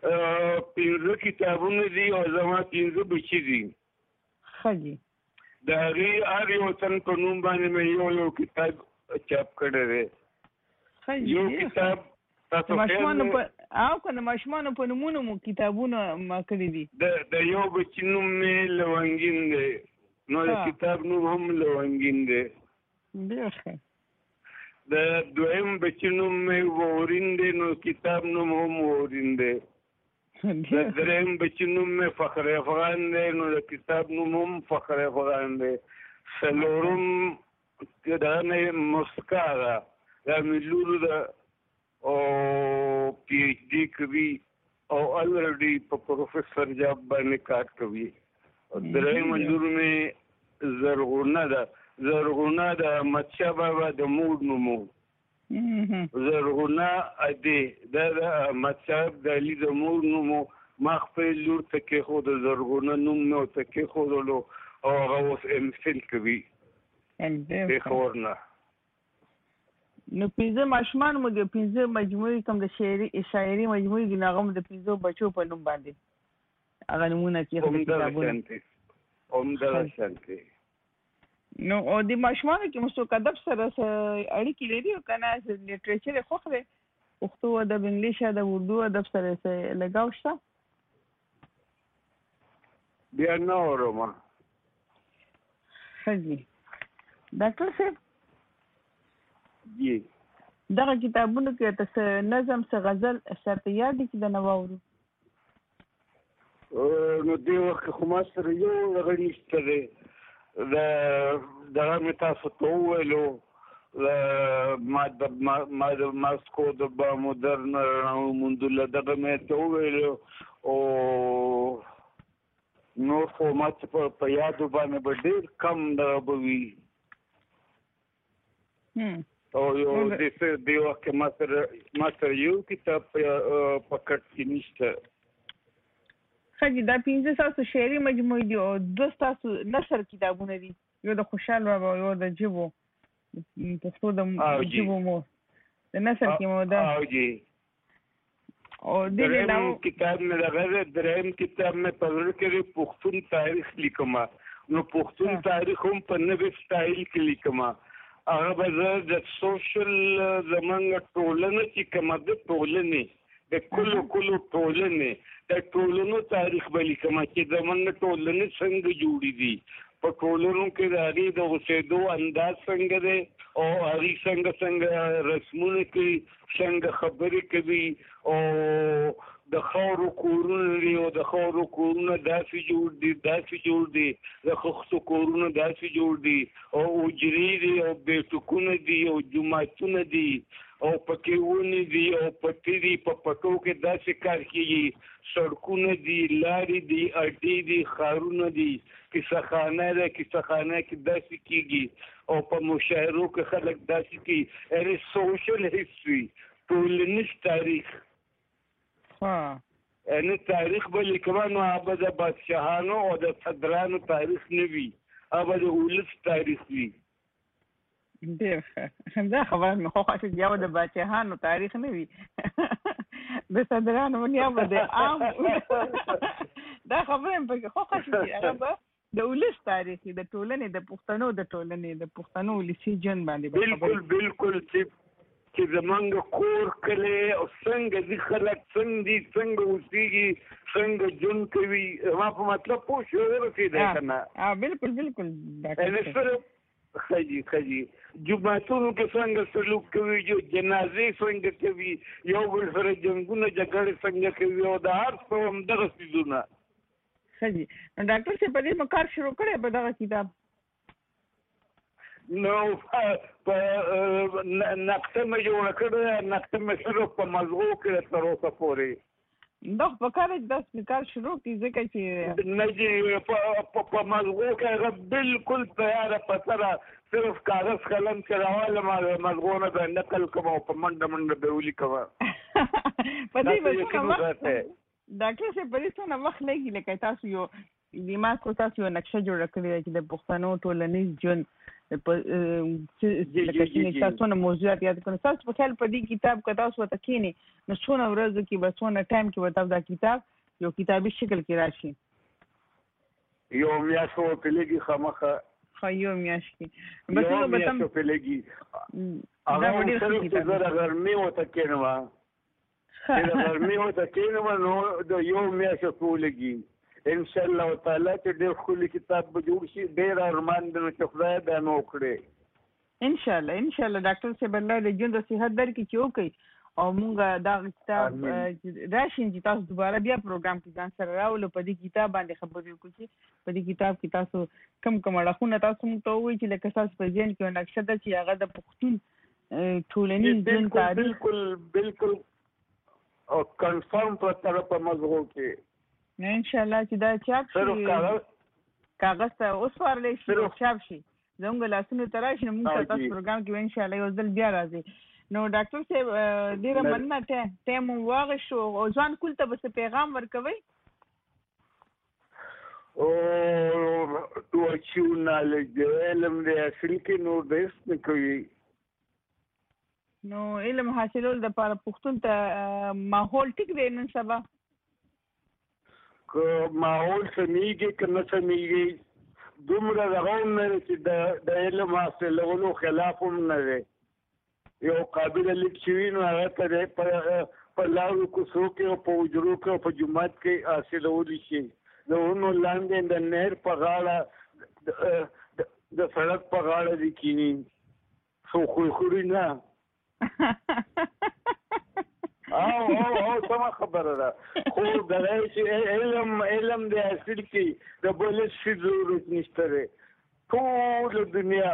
15 کتابونه دي او زما 15 بچي دي. ښه جي د هغې هر یو تن په نوم باندې مې یو کتاب چاپ کړی دی. یو کتاب تاسو ماشومانو په نومونو مو کتابونه ما کړي دي. د یو بچي نوم مې لونګین دی، نو د کتاب نوم هم لونګین دی. ډېر ښه. د دویم بچي نوم مې وورین دی، نو کتاب نوم هم وورین دی. د دریم بچي نوم مې فخر افغان دی، نو د کتاب نوم هم فخر افغان دی. څلورم دا مې مسکا ده، دا مې لور ده او پی ایچ ډي کوي او الریډي په پروفیسر جاب باندې کار کوي. دریم لور مې زرغونه ده، زرغونه د احمدشاه بابا د مور نوم. زرغونه ادي دا د احمدشاه د علي د مور نوم. ما خپل لور ته کېښود زرغونه نوم مې ورته کېښودلو او هغه اوس ام فل کوي پېښور نه. نو 15 ماشومان مو د 15 مجموعې کوم د شاعري مجموعې دي، هغه د 15 بچو په نوم باندې هغه نمونه کېښودل. نو او د ماشومانو کې مو ادب سره اړیکې لري او که نه لټریچر یې خوښ دی؟ پښتو ادب، انګلیش ادب، اردو ادب سره لګاو شته؟ بیا نه اورم. ښه جي ډاکټر صاحب جی دغه کتابونو کې ته نظم څه غزل سرته یاد دي چې د نه واورو؟ نو دې وخت خو ما سره یو دغه نشته دی. دغه مې تاسو ته وویلو ما د ماسکو د بامودرن رڼا وموندله، دغه مې ته وویلو. او نور خو ما څه په یادو باندې به ډېر کم دغه به وي. او یو دې وخت کې ما سره یو کتاب په کټ کې نشته. ښه جي دا 15 ستاسو شعري مجموعې دي او 2 ستاسو نثر کتابونه دي، یو د خوشحال بابا او یو د ژبو پښتو د ژبو مو د نثر کې مو ده. او دریم کتاب مې دغه دریم کتاب مې په زړه کې پښتون تاریخ لیکم. نو پښتون تاریخ هم په نوې سټایل کې لیکم. هغه به زه د سوشل زمونږ ټولنه چې کومه د ټولنې د کلو ټولنې د ټولنو تاریخ به لیکم چې زمونږ ټولنې څنګه جوړې دي، په ټولنو کې د هغې د اوسېدو انداز څنګه دی او هغې څنګه رسمونه کوي، څنګه خبرې کوي. او د خاورو کورونه دي او د خاورو کورونه داسې جوړ دي د خښتو کورونه داسې جوړ دي او حجرې دي او بیټکونه دي او جوماتونه دي او پکې ونې دي او پټي دي. په پټو کې داسې کار کېږي، سړکونه دي، لارې دي، اډې دي، ښارونه دي، کیسهخانه ده، کیسهخانه کې داسې کېږي او په مشاعرو کې خلک داسې کوي. یعنې سوشل هسټري، ټولنیز تاریخ. یعنې تاریخ به لیکم نو هغه به د بادشاهانو او د صدرانو تاریخ نه وي، هغه به د ولس تاریخ وي. ډېر ښه. دا خبره مې خوښه شوه چې یو د بادشاهانو تاریخ نه وي، د صدرانو یا به د عام دا خبره مې پکې خوښه شوه چې هغه به د ولس تاریخ وي، د ټولنې د پښتنو ولسي ژوند باندې. بالکل چې زمونږ کور کلی او څنګه دي خلک، څنګه اوسېږي، څنګه ژوند کوي. ما په مطلب پوه شوې ورسېدی که نه؟ بالکل. یعنې صرف خجي جمعتونو کې څنګه سلوک کوي جو جنازې څنګه کوي یو بل سره جنگونه جګړې څنګه کوي او د هر څه هم دغه څیزونه خجي ډاکټر صاحب په دې کار شروع کړی په دغه کتاب نو په نقطه مې جوړه کړې نقطه مې صرف په مزغو کې تر اوسه پورې دا په کار د کار شروع کی ځکه چې نه جی په مزغو کې هغه بالکل تیار پتره صرف کاغذ قلم چراواله مزغو نه د نقل کوم په منډه به ولیکم په دې وخت ډاکټر صاحب په دې څه وخت لګي لکه تاسو یو دماغ کو تاسو یو نقشه جوړ کړی چې د پښتنو ټولنیز ژوند په لکه چې تاسو نه موضوعات یاد کړئ تاسو په خپل په دې کتاب کې تاسو وته کینی نو څونه ورځې کې به څونه ټایم کې وته دا کتاب یو کتابي شکل کې راشي یو میاشو په لګي خامخه یو میاش کې بس نو به تم په لګي هغه ډېر څه زره ګرمي وته کینوا دا ګرمي وته کینوا نو د یو میاشو په لګي ان شاء الله تعالی چې ډېر خولي کتاب به جوړ شي ډېر ارمان د نو خدای د نو کړې ان شاء الله ډاکټر صاحب الله دې ژوند او صحت درکړي چې وکړي او مونږ دا کتاب راشي چې تاسو دوباره بیا پروګرام کې ځان سره راولو په دې کتاب باندې خبرې وکړو چې په دې کتاب کې تاسو کم اړخونه تاسو مونږ ته وایي چې لکه تاسو په ذهن کې نقشه ده چې هغه د پښتون ټولنیز ژوند تاریخ بالکل او کنفرم په طرف په مزغو کې ان شاء الله چې دا چاپ شي کاغذ ته اوس ورلې شي چاپ شي زموږ لاسونو ته راشي موږ تاسو پروګرام کې ان شاء الله یو ځل بیا راځي نو ډاکټر صاحب ډیره مننه ټایم واغ شو او ځان کول ته بس پیغام ورکوي او تو چې نالج علم دې اصل کې نو دې کوي نو علم حاصلول د لپاره پښتون ته ماحول ټیک دی نن سبا ماحول سميږي کنه سميږي دومره راغون نه چې د علم حاصلولو خلاف هم نه دی یو قابل لیکشوي نو هغه ته په لاړو کوڅو کې او په حجرو کې او په جومات کې حاصلولی شي د ونو لاندې د نهر په غاړه د سړک په غاړه دي کینی خو خوري نه او سم خبره ده خو دغه چې علم د اصل کې د بل څه ضرورت نشته ټول دنیا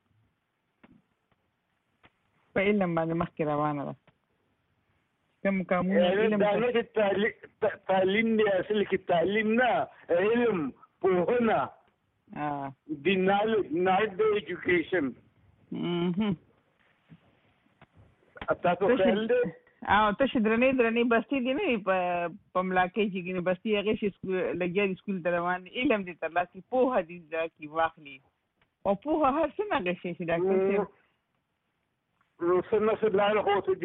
په علم باندې مخکې روانه ده کوم قانون علم د تعلیم د اصل کې تعلیم نه علم پوهنه د knowledge not the education تاسو خیال دی او ته درنې بستی دی نه په ملاکې چې بستی هغه شي لګیا سکول ته روان علم دې ترلاسه پوهه دې کی واخلي او پوهه هر څه نه شي چې ډاکټر صاحب نو څنګه لاره خو ته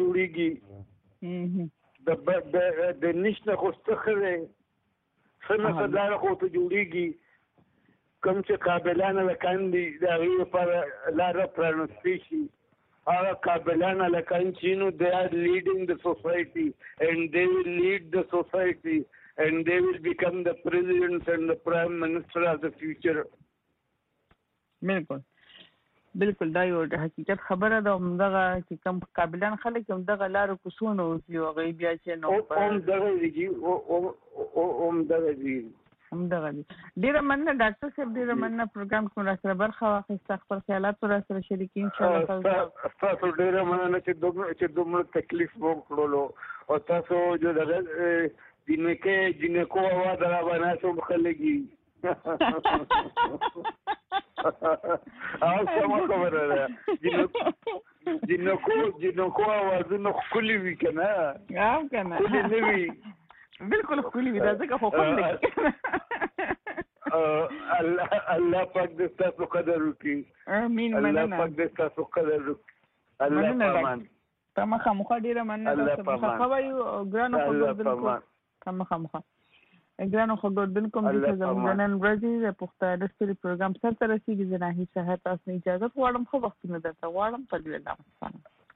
جوړیږي د نشنه خو څخه څنګه لاره خو ته جوړیږي کوم چې قابلانه لکاندي د هغه پر لاره پرانستی شي our Kabilana Lakanchino, they are leading the society and they will lead the society and they will become the president and the prime minister of the future. بالکل دا یو د حقیقت خبره ده همدغه چې کوم قابلان خلک همدغه لارو کوڅونو یو غي بیا چې نو همدغه دي ډیره مننه ډاکټر صاحب ډیره مننه پروګرام کوم را سره برخه واخیسته خپل خیالات را سره شریک ان شاء الله تاسو ډیره مننه چې دومره تکلیف وکړلو او تاسو جو دغه جنکو आवाज را باندې سم خلګي او سم خبره ده جنکو आवाजونه خولي وی کنه خولي نه وی بالکل خولي وی دا ځکه خو کوم الله پاک دې تاسو قدر وکړي امين الله پاک دې تاسو قدر وکړي الله پامان تمخه مخه ډیره مننه تاسو خو وایو ګرانو خو بالکل تمخه ګرانو خو بالکل د زمونږ ورځې د پښتو د ستوري پروګرام سره رسیدي زنه هیڅ هڅه اجازه غواړم خو وخت نه درته غواړم په دې لامل